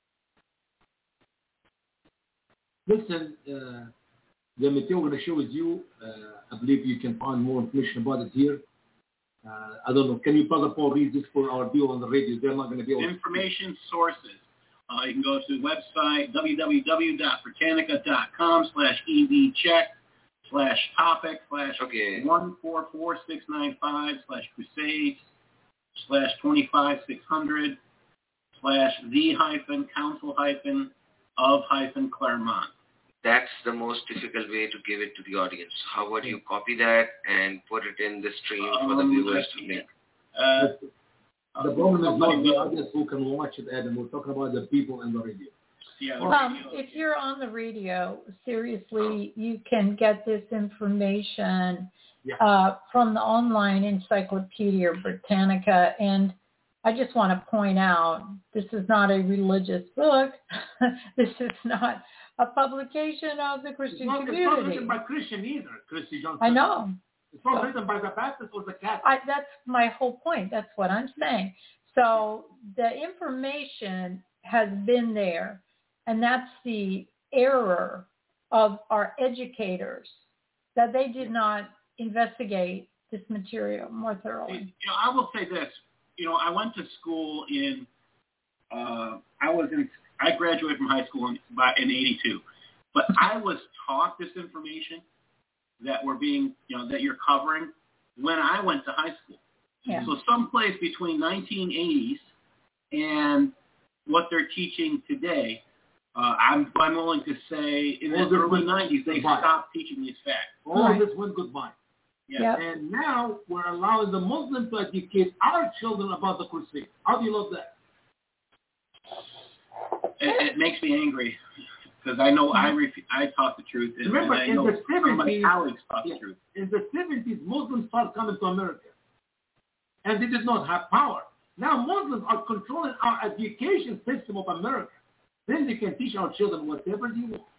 Listen, uh, the material we're going to share with you, uh, I believe you can find more information about it here. Uh, I don't know. Can you, Brother Paul, read this for our viewer on the radio? They're not going to be able to. Information sources. Uh, you can go to the website, www.britannica.com slash evcheck slash topic slash okay. one four four six nine five slash crusades slash twenty-five six hundred slash the hyphen council hyphen of hyphen Claremont. That's the most difficult way to give it to the audience. How would you copy that and put it in the stream for the um, viewers to link? Uh, The problem is not the audience who can watch it, Adam. We're talking about the people in the radio. Yeah, um, if you're on the radio, seriously, you can get this information yeah. uh, from the online Encyclopedia Britannica. And I just want to point out, this is not a religious book. This is not a publication of the Christian it's not, community. It's not written by Christian either, Christy Johnson. I know. It's not written by the Baptist or the Catholic. I, that's my whole point. That's what I'm saying. So the information has been there, and that's the error of our educators, that they did not investigate this material more thoroughly. You know, I will say this. You know, I went to school in, uh, I was in, I graduated from high school in, in eighty-two, but I was taught this information that we're being, you know, that you're covering when I went to high school. Yeah. So someplace between nineteen eighties and what they're teaching today, uh, I'm, I'm willing to say in the early nineties, they goodbye. stopped teaching these facts. All right. this went goodbye. Yeah. Yep. And now we're allowing the Muslims to educate our children about the crusade. How do you love that? It, it makes me angry. Because I know I ref- I taught the truth, and, Remember, and I in know the some of my seventies, colleagues taught yeah, the truth. in the seventies, Muslims started coming to America, and they did not have power. Now Muslims are controlling our education system of America. Then they can teach our children whatever they want.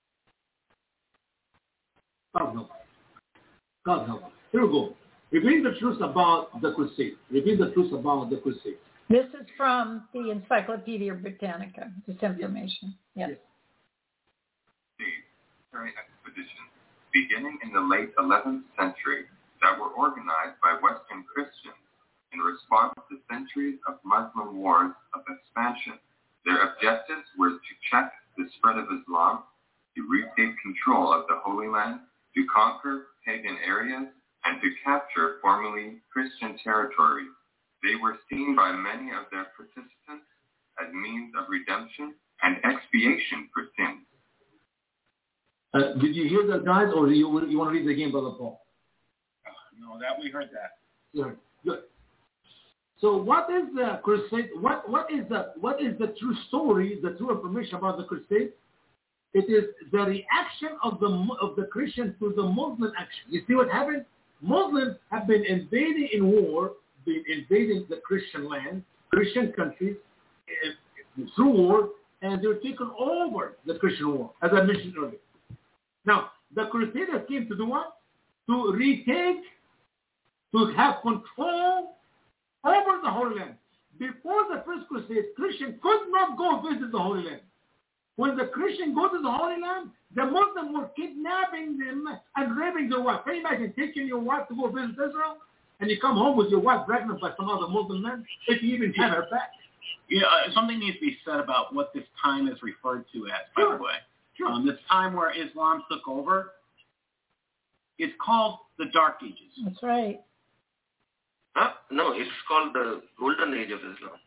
God help us. God help us. Here we go. Reveal the truth about the crusade. Reveal the truth about the crusade. This is from the Encyclopedia Britannica, this information. Yes. yes. Military expeditions beginning in the late eleventh century that were organized by Western Christians in response to centuries of Muslim wars of expansion. Their objectives were to check the spread of Islam, to retake control of the Holy Land, to conquer pagan areas, and to capture formerly Christian territory. They were seen by many of their participants as means of redemption and expiation for sins. Uh, did you hear that, guys, or do you, you want to read it again, Brother Paul? Uh, no, that we heard that. Good. Good. So, what is the crusade? What what is the what is the true story? The true information about the crusade? It is the reaction of the of the Christians to the Muslim action. You see what happened? Muslims have been invading in war, been invading the Christian land, Christian countries uh, through war, and they're taking over the Christian war, as I mentioned earlier. Now, the Crusaders came to do what? To retake, to have control over the Holy Land. Before the First Crusade, Christians could not go visit the Holy Land. When the Christians go to the Holy Land, the Muslims were kidnapping them and raping their wife. Can you imagine taking your wife to go visit Israel, and you come home with your wife pregnant by some other Muslim man, if you even have her back? Yeah, uh, something needs to be said about what this time is referred to as, by Sure. the way. Sure. Um, this time where Islam took over, it's called the Dark Ages. That's right. Huh? No, it's called the Golden Age of Islam.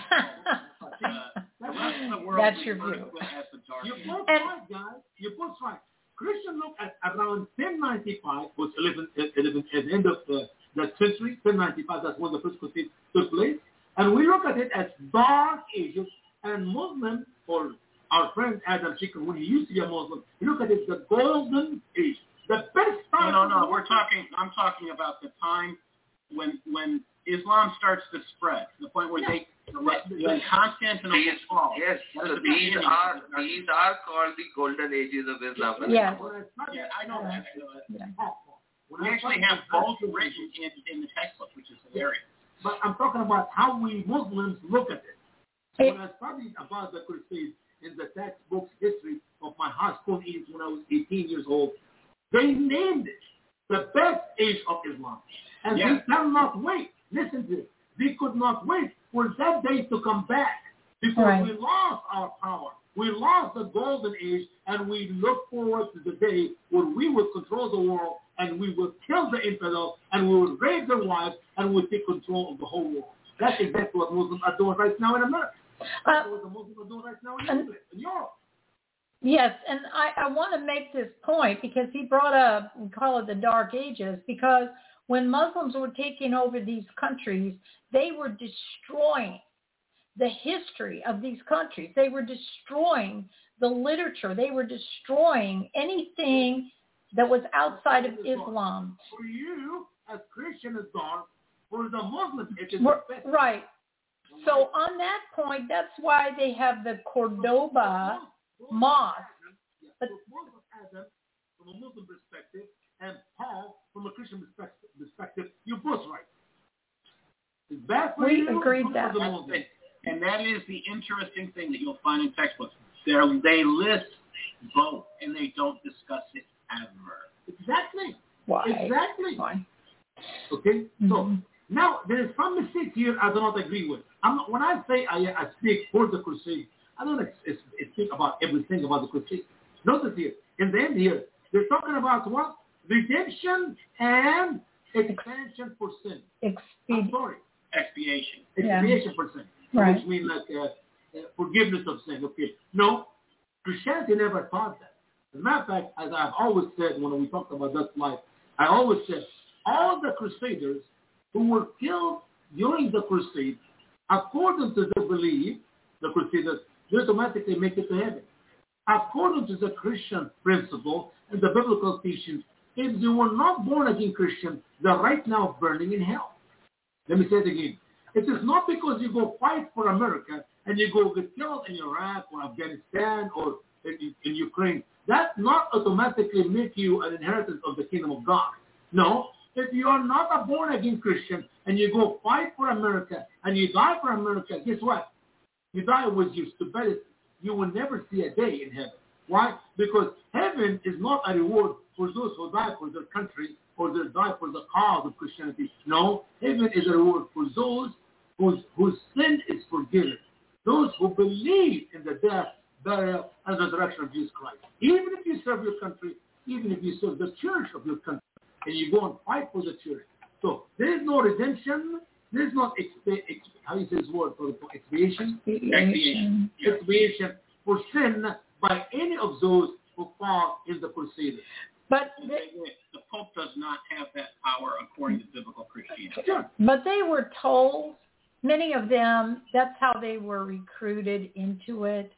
That's your view. You're both right, guys. You're both right. Christians look at around ten ninety-five, was eleven, eleven, at the end of the, the century, ten ninety-five, that's when the first crusade took place. And we look at it as dark ages, and Muslim, or our friend Adam Shikar, when he used to be a Muslim, he look at it as the golden age. The best time. No, no, no. We're talking, I'm talking about the time when when Islam starts to spread, to the point where yeah. they, when Constantinople falls. Yes, so the these are these are called the golden ages of Islam. Yes. Yeah, I know that. I know that. Yeah. We actually have both written in, in the textbook, which is hilarious. But I'm talking about how we Muslims look at it. When I studied about the Crusades in the textbooks history of my high school years when I was eighteen years old, they named it the best age of Islam. And yeah. they cannot wait. Listen to it. They could not wait for that day to come back because right. we lost our power. We lost the golden age, and we look forward to the day when we will control the world, and we will kill the infidel, and we will raise their wives, and we will take control of the whole world. That's exactly what Muslims are doing right now in America. That's uh, what the Muslims are doing right now in England, in Europe. Yes, and I, I want to make this point because he brought up, we call it the Dark Ages, because when Muslims were taking over these countries, they were destroying the history of these countries. They were destroying the literature. They were destroying anything that was outside of Islam. For you, as Christian, is dark. For the Muslims, it is best. Right. So on that point, that's why they have the Cordoba Mosque. But Adam, from a Muslim perspective, and Paul, from a Christian perspective, you're both right. Is that for we you? agreed that. And that is the interesting thing that you'll find in textbooks. They're, they list both, and they don't discuss it ever. Exactly. Why? Exactly. Why? Okay. Mm-hmm. So now there is some mistake here I do not agree with. I'm not, when I say I, I speak for the crusade, I don't ex- speak about everything about the crusade. Notice here, in the end here, they're talking about what? Redemption and expansion for sin. Expe- I'm sorry. Expiation. Expiation yeah. for sin. Right. Which means like uh, uh, forgiveness of sin. Okay. No, Christianity never taught that. As a matter of fact, as I've always said when we talked about that life, I always said all the crusaders who were killed during the crusade, according to their belief, the crusaders, they automatically make it to heaven. According to the Christian principle and the biblical teachings, if they were not born again Christian, they're right now burning in hell. Let me say it again. It is not because you go fight for America and you go get killed in Iraq or Afghanistan or in, in Ukraine. That not automatically make you an inheritance of the kingdom of God. No, if you are not a born-again Christian and you go fight for America and you die for America, guess what? You die with your stupidity. You will never see a day in heaven. Why? Because heaven is not a reward for those who die for their country or they die for the cause of Christianity. No, heaven is a reward for those whose, whose sin is forgiven. Those who believe in the death, burial, and resurrection of Jesus Christ. Even if you serve your country, even if you serve the church of your country, and you go and fight for the church. So there is no redemption. There is not expi- exp- how do you say this word for expiation? Expiation. Expiation for sin by any of those who fall in the Crusaders. But the, the Pope does not have that power according to biblical Christianity. Sure. But they were told, many of them, that's how they were recruited into it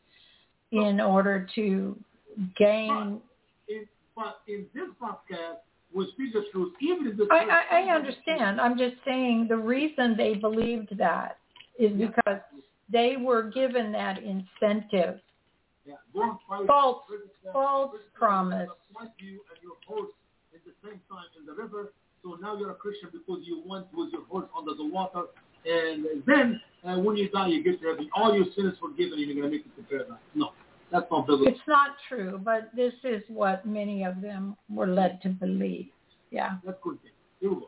in order to gain. But in, but in this podcast, we speak the truth, even if the I, I, I understand. I'm just saying the reason they believed that is because they were given that incentive. Yeah. Go fight, false, critical, false critical, promise. You and your horse at the same time in the river. So now you're a Christian because you went with your horse under the water. And then uh, when you die, you get to heaven. All your sins forgiven, and you're going to make it to paradise. No, that's not biblical. It's not true, but this is what many of them were led to believe. Yeah. That's good. Here we go.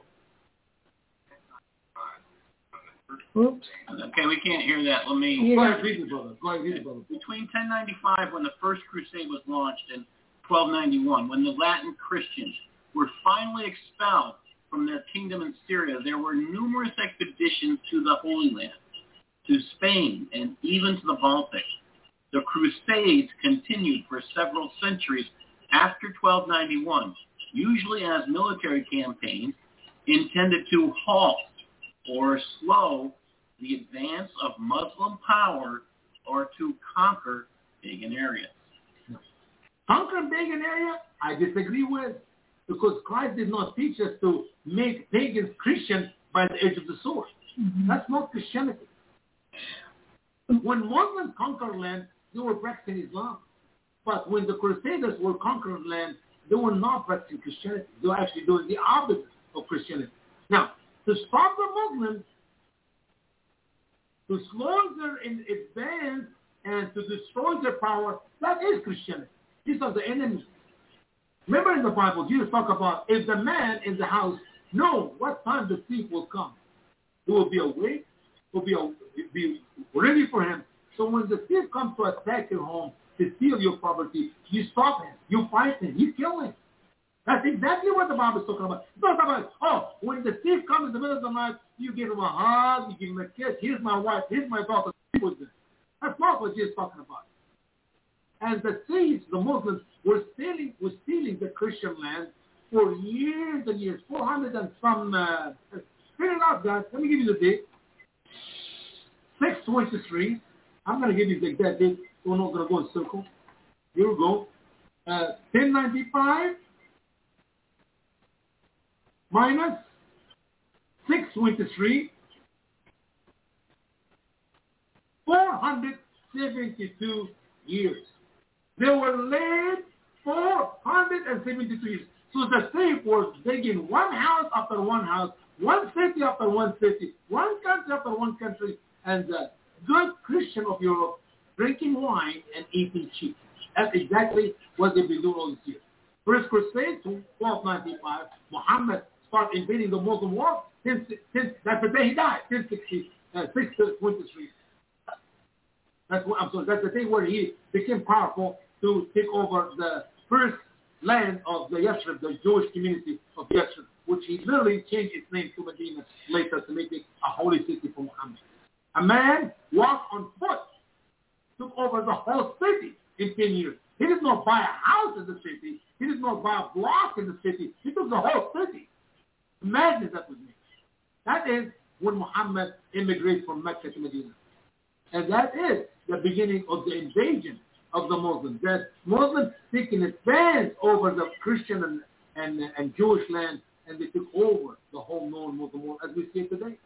Oops. Okay, we can't hear that. Let me... Yeah. Go ahead, read it, brother. Go ahead, read it, brother. Between ten ninety-five, when the First Crusade was launched, and twelve ninety-one, when the Latin Christians were finally expelled from their kingdom in Syria, there were numerous expeditions to the Holy Land, to Spain, and even to the Baltic. The Crusades continued for several centuries after twelve ninety-one, usually as military campaigns intended to halt or slow the advance of Muslim power or to conquer pagan areas. Conquer pagan area, I disagree with, because Christ did not teach us to make pagans Christians by the edge of the sword. Mm-hmm. That's not Christianity. When Muslims conquered land, they were practicing Islam. But when the Crusaders were conquering land, they were not practicing Christianity. They were actually doing the opposite of Christianity. Now, to stop the Muslims, to slow their advance and to destroy their power, that is Christianity. These are the enemies. Remember in the Bible, Jesus talk about if the man in the house knows what time the thief will come, he will be awake, will be, be ready for him. So when the thief comes to attack your home, to steal your property, you stop him, you fight him, you kill him. That's exactly what the Bible is talking about. It's not about, oh, when the thief comes in the middle of the night, you give him a hug, you give him a kiss, here's my wife, here's my daughter. That's not what Jesus is talking about. And the thieves, the Muslims, were stealing, were stealing the Christian land for years and years, four hundred and some, uh, figure it out, guys. Let me give you the date. six twenty-three. I'm going to give you the exact date. We're not going to go in circle. Here we go. Uh, ten ninety-five minus six twenty-three, four hundred seventy-two years. They were laid four hundred seventy-two years. So the thief was digging one house after one house, one city after one city, one country after one country, and the good Christian of Europe drinking wine and eating cheese. That's exactly what they've been doing all these years. First Crusade, twelve ninety-five, Muhammad started invading the Muslim world. Since, since that's the day he died, ten sixty, uh, six twenty-three. That's what I'm sorry. That's the day where he became powerful to take over the first land of the Yathrib, the Jewish community of Yathrib, which he literally changed its name to Medina later to make it a holy city for Muhammad. A man walked on foot, took over the whole city in ten years. He did not buy a house in the city. He did not buy a block in the city. He took the whole city. Imagine that with me. That is when Muhammad immigrated from Mecca to Medina. And that is the beginning of the invasion of the Muslims. That Muslims taking advance over the Christian and, and, and Jewish land, and they took over the whole known Muslim world as we see it today.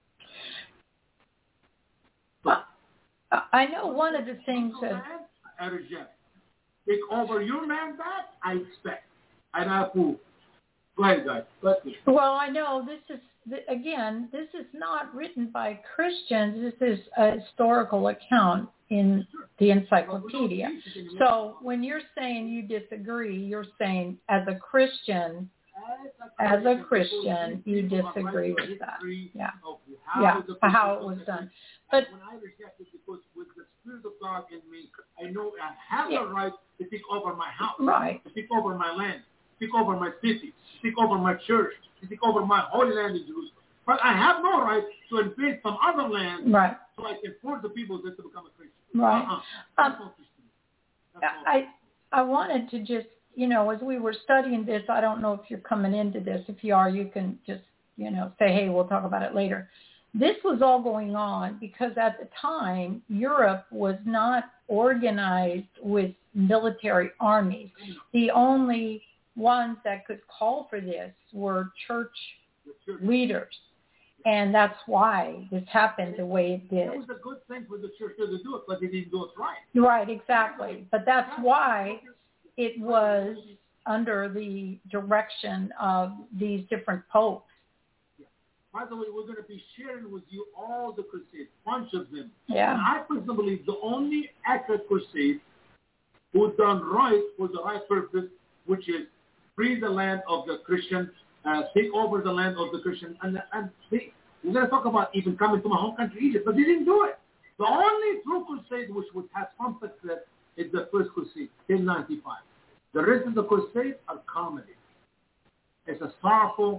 But, I know one of the things that... I reject. Take over your land back, I expect. And I approve. Go ahead, guys. Well, I know this is, again, this is not written by Christians. This is a historical account in the encyclopedia. So when you're saying you disagree, you're saying as a Christian, as a Christian, you disagree with that. Yeah. Yeah, how it was done. But when I reject it, because with the Spirit of God in me, I know I have yeah. the right to take over my house, right. to take over my land, to take over my city, to take over my church, to take over my holy land in Jerusalem. But I have no right to invade some other land, right. so I can force the people to become a Christian. Right. Uh-uh. Um, I I wanted to just, you know, as we were studying this, I don't know if you're coming into this. If you are, you can just, you know, say, hey, we'll talk about it later. This was all going on because at the time, Europe was not organized with military armies. The only ones that could call for this were church leaders. And that's why this happened the way it did. It was a good thing for the church to do it, but they didn't do it right. Right, exactly. But that's why it was under the direction of these different popes. By the way, we're going to be sharing with you all the crusades, bunch of them. Yeah. And I personally believe the only accurate crusade who done right for the right purpose, which is free the land of the Christians, uh, take over the land of the Christians, and, and they, we're going to talk about even coming to my home country, Egypt, but they didn't do it. The only true crusade which would have some success is the first crusade, ten ninety-five. The rest of the crusades are comedy. It's a sorrowful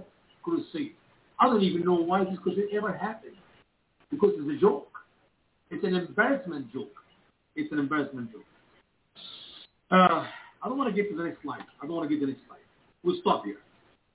crusade. I don't even know why this crusade ever happened. Because it's a joke. It's an embarrassment joke. It's an embarrassment joke. Uh, I don't want to get to the next slide. I don't want to get to the next slide. We'll stop here.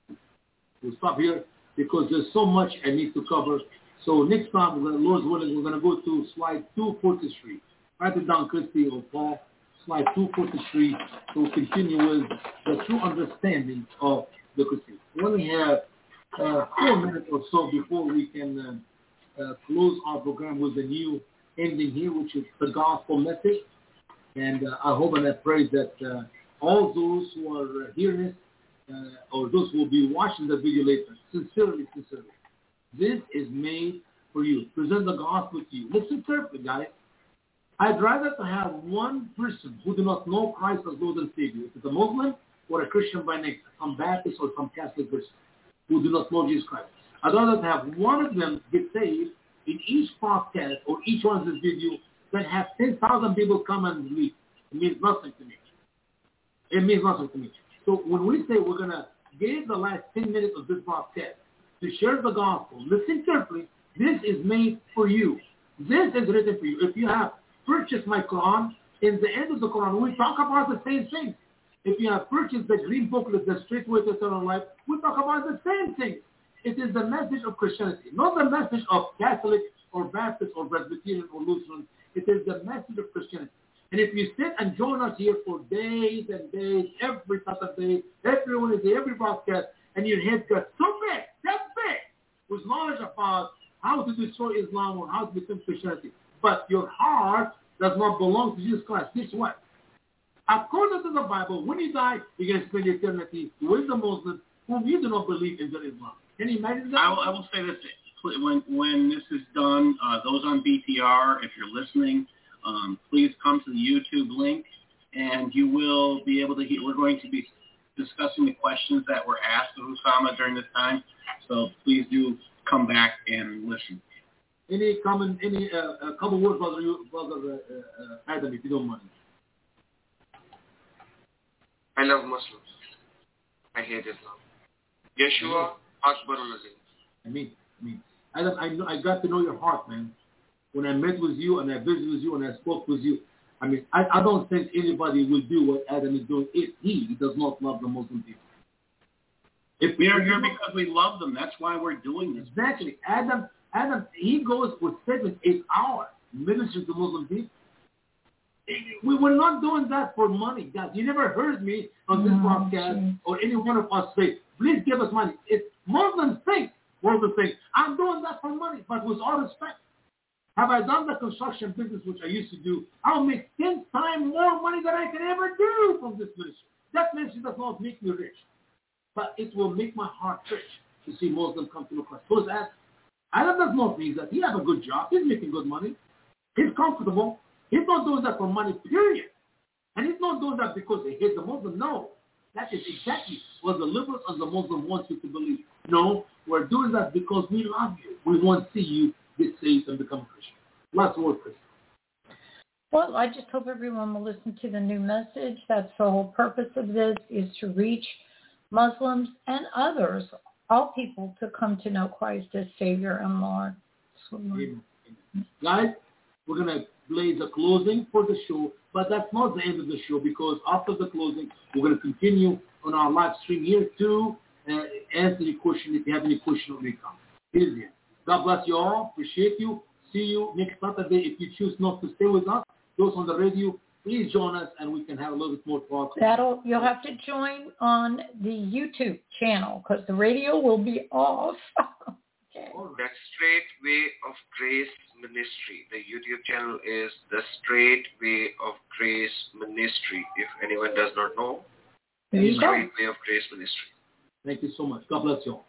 We'll stop here because there's so much I need to cover. So next time, we're going to, Lord's willing, we're going to go to slide two forty-three. Write it down, Christy or Paul. Slide two forty-three. So we'll continue with the true understanding of the crusade. We only have uh, four minutes or so before we can uh, uh, close our program with a new ending here, which is the gospel message. And uh, I hope and I pray that uh, all those who are uh, hearing this, uh, or those who will be watching the video later, sincerely, sincerely, this is made for you. Present the gospel to you. Listen carefully, guys. I'd rather to have one person who do not know Christ as Lord and Savior. If it's a Muslim or a Christian by nature, some Baptist or some Catholic person who do not know Jesus Christ. I'd rather to have one of them get saved in each podcast or each one of this video than have ten thousand people come and leave. It means nothing to me. It means nothing to me. So when we say we're going to give the last ten minutes of this podcast to share the gospel, listen carefully. This is made for you. This is written for you. If you have purchased my Quran, in the end of the Quran, we talk about the same thing. If you have purchased the green booklet, the Straight Way to Eternal Life, we talk about the same thing. It is the message of Christianity, not the message of Catholic or Baptist or Presbyterian or Lutheran. It is the message of Christianity. And if you sit and join us here for days and days, every Saturday, every Wednesday, every broadcast, and your head gets so big, that big, with knowledge about how to destroy Islam or how to become Christianity, but your heart does not belong to Jesus Christ, guess what? According to the Bible, when you die, you're going to spend eternity with the Muslims whom you do not believe in their Islam. Can you imagine that? I will, I will say this. When, when this is done, uh, those on B T R, if you're listening, um, please come to the YouTube link, and you will be able to hear. We're going to be discussing the questions that were asked of Usama during this time, so please do come back and listen. Any common, any uh, a couple words, brother, brother uh, uh, Adam, if you don't mind. I love Muslims. I hate Islam. Yeshua Akbar al-Azim. I mean, I mean, Adam, I know, I got to know your heart, man. When I met with you and I visited with you and I spoke with you, I mean, I, I don't think anybody will do what Adam is doing if he does not love the Muslim people. If we are here because we love them, that's why we're doing this. Exactly. Adam, Adam, he goes for seven, eight hours ministering to Muslim people. We were not doing that for money, guys. You never heard me on this no, podcast geez. or any one of us say, please give us money. It's Muslims think, Muslims think, I'm doing that for money, but with all respect. Have I done the construction business, which I used to do? I'll make ten times more money than I can ever do from this ministry. That ministry does not make me rich, but it will make my heart rich to see Muslims come to know Christ. So that Adam does not mean that he has a good job. He's making good money. He's comfortable. He's not doing that for money, period. And he's not doing that because he hates the Muslim. No. That is exactly what the liberals and the Muslim want you to believe. No, we're doing that because we love you. We want to see you get saved and become a Christian. Last word, Christian. Well, I just hope everyone will listen to the new message. That's the whole purpose of this, is to reach Muslims and others, all people, to come to know Christ as Savior and Lord. Amen. Amen. Guys, we're going to play the closing for the show, but that's not the end of the show, because after the closing, we're going to continue on our live stream here to uh, answer your question if you have any question or any comment. Here's the end. God bless you all. Appreciate you. See you next Saturday. If you choose not to stay with us, those on the radio, please join us and we can have a little bit more talk. That'll, you'll have to join on the YouTube channel because the radio will be off. Okay. That Straight Way of Grace Ministry. The YouTube channel is The Straight Way of Grace Ministry. If anyone does not know, There you The go. Straight Way of Grace Ministry. Thank you so much. God bless you all.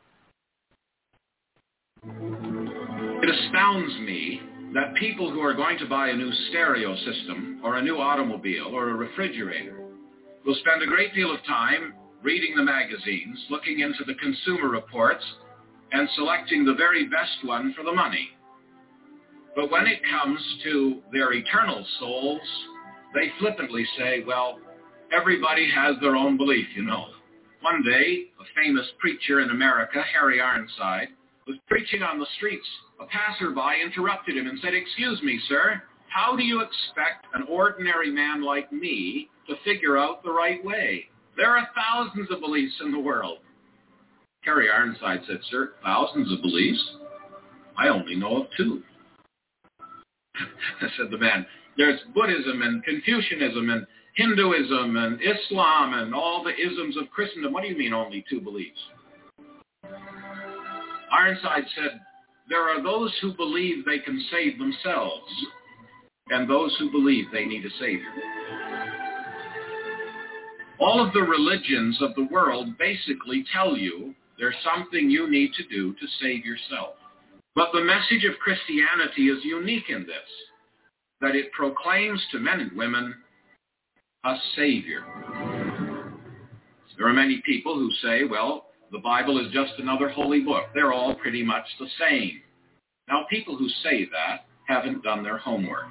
It astounds me that people who are going to buy a new stereo system or a new automobile or a refrigerator will spend a great deal of time reading the magazines, looking into the consumer reports, and selecting the very best one for the money. But when it comes to their eternal souls, they flippantly say, well, everybody has their own belief, you know. One day, a famous preacher in America, Harry Ironside, was preaching on the streets. A passerby interrupted him and said, "Excuse me, sir, how do you expect an ordinary man like me to figure out the right way? There are thousands of beliefs in the world." Harry Ironside said, "Sir, thousands of beliefs? I only know of two." Said the man, "There's Buddhism and Confucianism and Hinduism and Islam and all the isms of Christendom. What do you mean only two beliefs?" Ironside said, "There are those who believe they can save themselves and those who believe they need a Savior. All of the religions of the world basically tell you there's something you need to do to save yourself. But the message of Christianity is unique in this, that it proclaims to men and women a Savior." There are many people who say, well, the Bible is just another holy book. They're all pretty much the same. Now, people who say that haven't done their homework.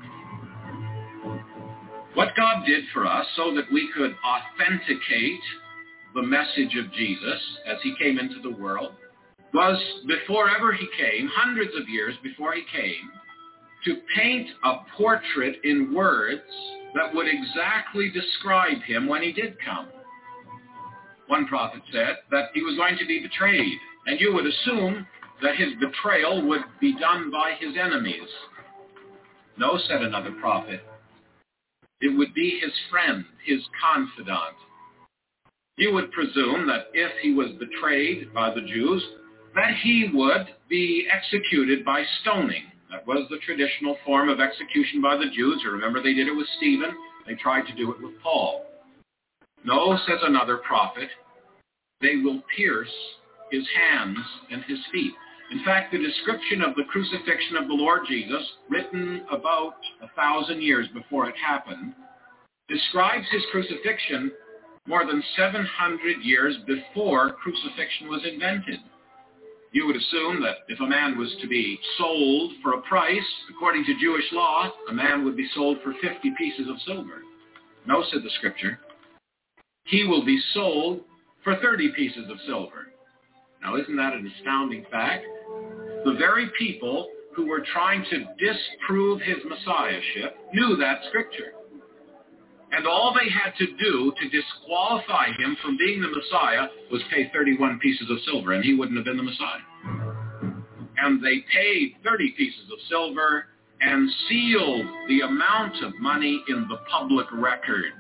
What God did for us so that we could authenticate the message of Jesus as he came into the world was, before ever he came, hundreds of years before he came, to paint a portrait in words that would exactly describe him when he did come. One prophet said that he was going to be betrayed, and you would assume that his betrayal would be done by his enemies. No, said another prophet, it would be his friend, his confidant. You would presume that if he was betrayed by the Jews, that he would be executed by stoning. That was the traditional form of execution by the Jews. You remember they did it with Stephen. They tried to do it with Paul. No, says another prophet, they will pierce his hands and his feet. In fact, the description of the crucifixion of the Lord Jesus, written about a thousand years before it happened, describes his crucifixion more than seven hundred years before crucifixion was invented. You would assume that if a man was to be sold for a price, according to Jewish law, a man would be sold for fifty pieces of silver. No, said the scripture, he will be sold for thirty pieces of silver. Now, isn't that an astounding fact? The very people who were trying to disprove his messiahship knew that scripture. And all they had to do to disqualify him from being the Messiah was pay thirty-one pieces of silver, and he wouldn't have been the Messiah. And they paid thirty pieces of silver and sealed the amount of money in the public record.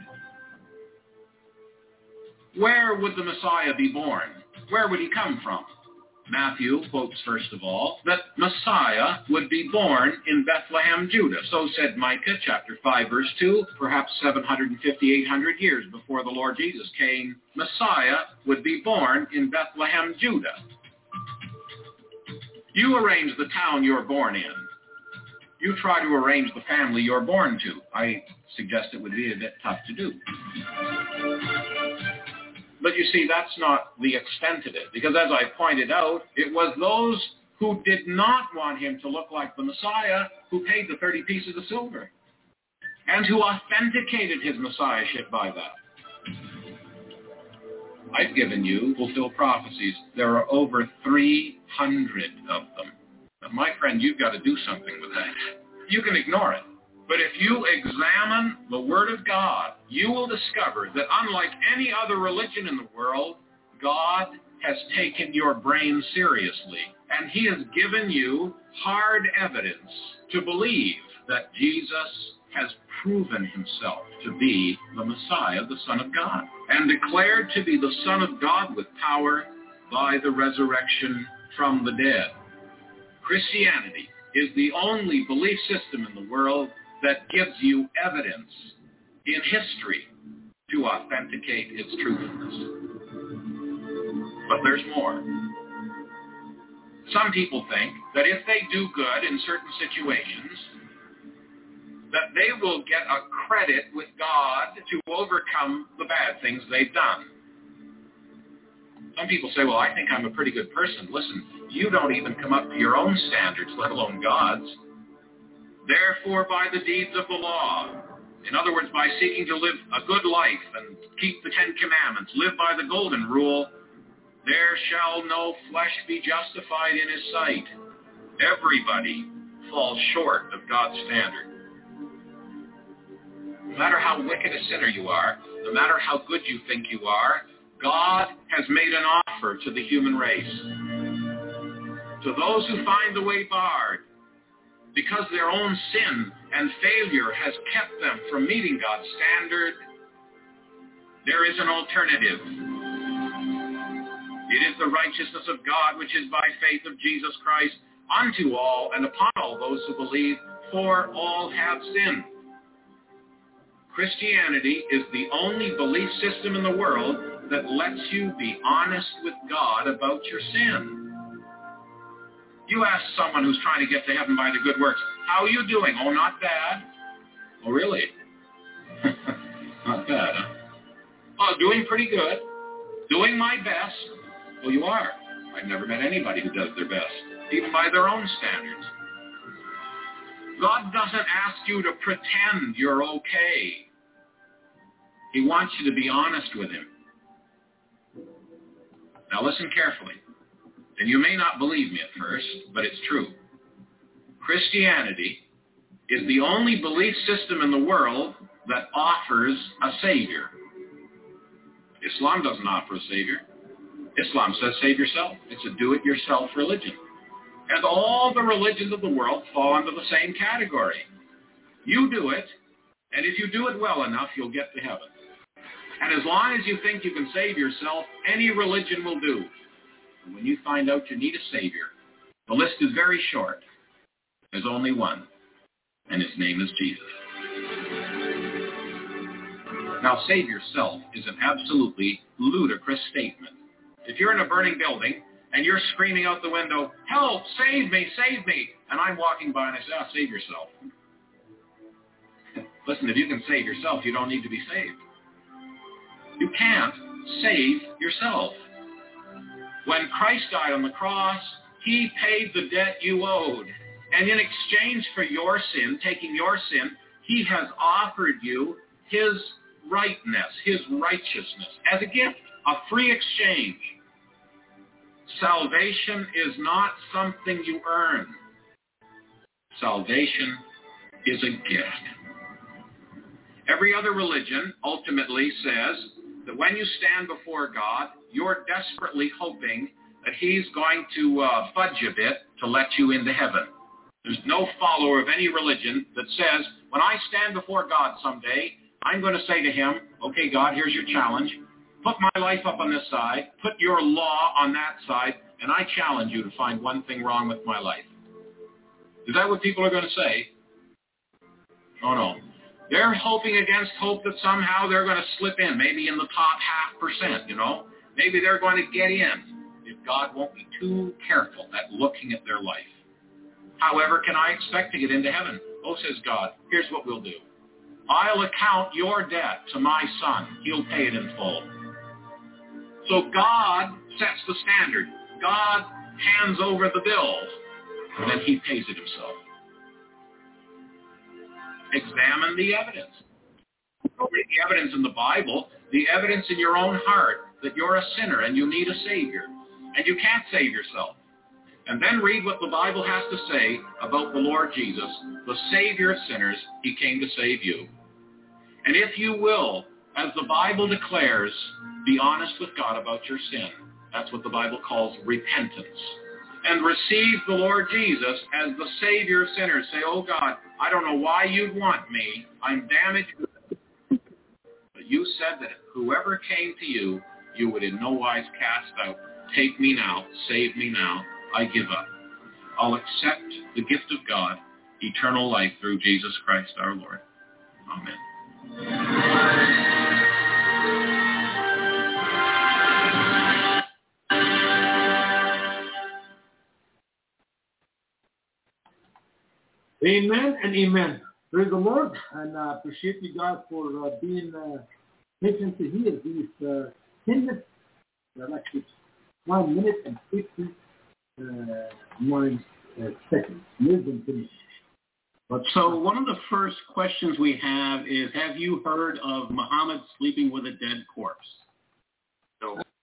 Where would the Messiah be born? Where would he come from? Matthew quotes, first of all, that Messiah would be born in Bethlehem, Judah. So said Micah chapter five, verse two, perhaps seven hundred fifty, eight hundred years before the Lord Jesus came, Messiah would be born in Bethlehem, Judah. You arrange the town you're born in. You try to arrange the family you're born to. I suggest it would be a bit tough to do. But you see, that's not the extent of it, because as I pointed out, it was those who did not want him to look like the Messiah who paid the thirty pieces of silver and who authenticated his messiahship by that. I've given you fulfilled prophecies. There are over three hundred of them. Now, my friend, you've got to do something with that. You can ignore it. But if you examine the Word of God, you will discover that unlike any other religion in the world, God has taken your brain seriously. And he has given you hard evidence to believe that Jesus has proven himself to be the Messiah, the Son of God, and declared to be the Son of God with power by the resurrection from the dead. Christianity is the only belief system in the world that gives you evidence in history to authenticate its truthfulness. But there's more. Some people think that if they do good in certain situations, that they will get a credit with God to overcome the bad things they've done. Some people say, well, I think I'm a pretty good person. Listen, you don't even come up to your own standards, let alone God's. Therefore, by the deeds of the law, In other words, by seeking to live a good life and keep the Ten Commandments, live by the golden rule, there shall no flesh be justified in his sight. Everybody falls short of God's standard. No matter how wicked a sinner you are, no matter how good you think you are, God has made an offer to the human race. To those who find the way barred, because their own sin and failure has kept them from meeting God's standard, there is an alternative. It is the righteousness of God, which is by faith of Jesus Christ, unto all and upon all those who believe, for all have sinned. Christianity is the only belief system in the world that lets you be honest with God about your sin. You ask someone who's trying to get to heaven by the good works, how are you doing? Oh, not bad. Oh, really? Not bad, huh? Oh, doing pretty good. Doing my best. Well, you are. I've never met anybody who does their best, even by their own standards. God doesn't ask you to pretend you're okay. He wants you to be honest with him. Now listen carefully. And you may not believe me at first, but it's true. Christianity is the only belief system in the world that offers a Savior. Islam doesn't offer a Savior. Islam says save yourself. It's a do-it-yourself religion. And all the religions of the world fall into the same category. You do it, and if you do it well enough, you'll get to heaven. And as long as you think you can save yourself, any religion will do. And when you find out you need a Savior, the list is very short. There's only one, and his name is Jesus. Now, save yourself is an absolutely ludicrous statement. If you're in a burning building and you're screaming out the window, help, save me, save me, and I'm walking by and I say, ah, save yourself. Listen, if you can save yourself, you don't need to be saved. You can't save yourself. When Christ died on the cross, he paid the debt you owed. And in exchange for your sin, taking your sin, he has offered you his rightness, his righteousness, as a gift, a free exchange. Salvation is not something you earn. Salvation is a gift. Every other religion ultimately says that when you stand before God, you're desperately hoping that he's going to uh, fudge a bit to let you into heaven. There's no follower of any religion that says, when I stand before God someday, I'm going to say to him, okay, God, here's your challenge. Put my life up on this side. Put your law on that side. And I challenge you to find one thing wrong with my life. Is that what people are going to say? Oh, no. They're hoping against hope that somehow they're going to slip in, maybe in the top half percent, you know. Maybe they're going to get in if God won't be too careful at looking at their life. However, can I expect to get into heaven? Oh, says God, here's what we'll do. I'll account your debt to my son. He'll pay it in full. So God sets the standard. God hands over the bills, and then he pays it himself. Examine the evidence. Don't read the evidence in the Bible, the evidence in your own heart that you're a sinner and you need a Savior, and you can't save yourself. And then read what the Bible has to say about the Lord Jesus, the Savior of sinners. He came to save you. And if you will, as the Bible declares, be honest with God about your sin. That's what the Bible calls repentance. And receive the Lord Jesus as the Savior of sinners. Say, oh God, I don't know why you'd want me. I'm damaged. But you said that whoever came to you, you would in no wise cast out. Take me now. Save me now. I give up. I'll accept the gift of God, eternal life through Jesus Christ our Lord. Amen. Amen and amen. Praise the Lord, and I uh, appreciate you guys for uh, being uh, patient to hear these uh, ten minutes. They're actually one minute and fifty uh, nine uh, seconds. Less than finished. So one of the first questions we have is, have you heard of Muhammad sleeping with a dead corpse? No.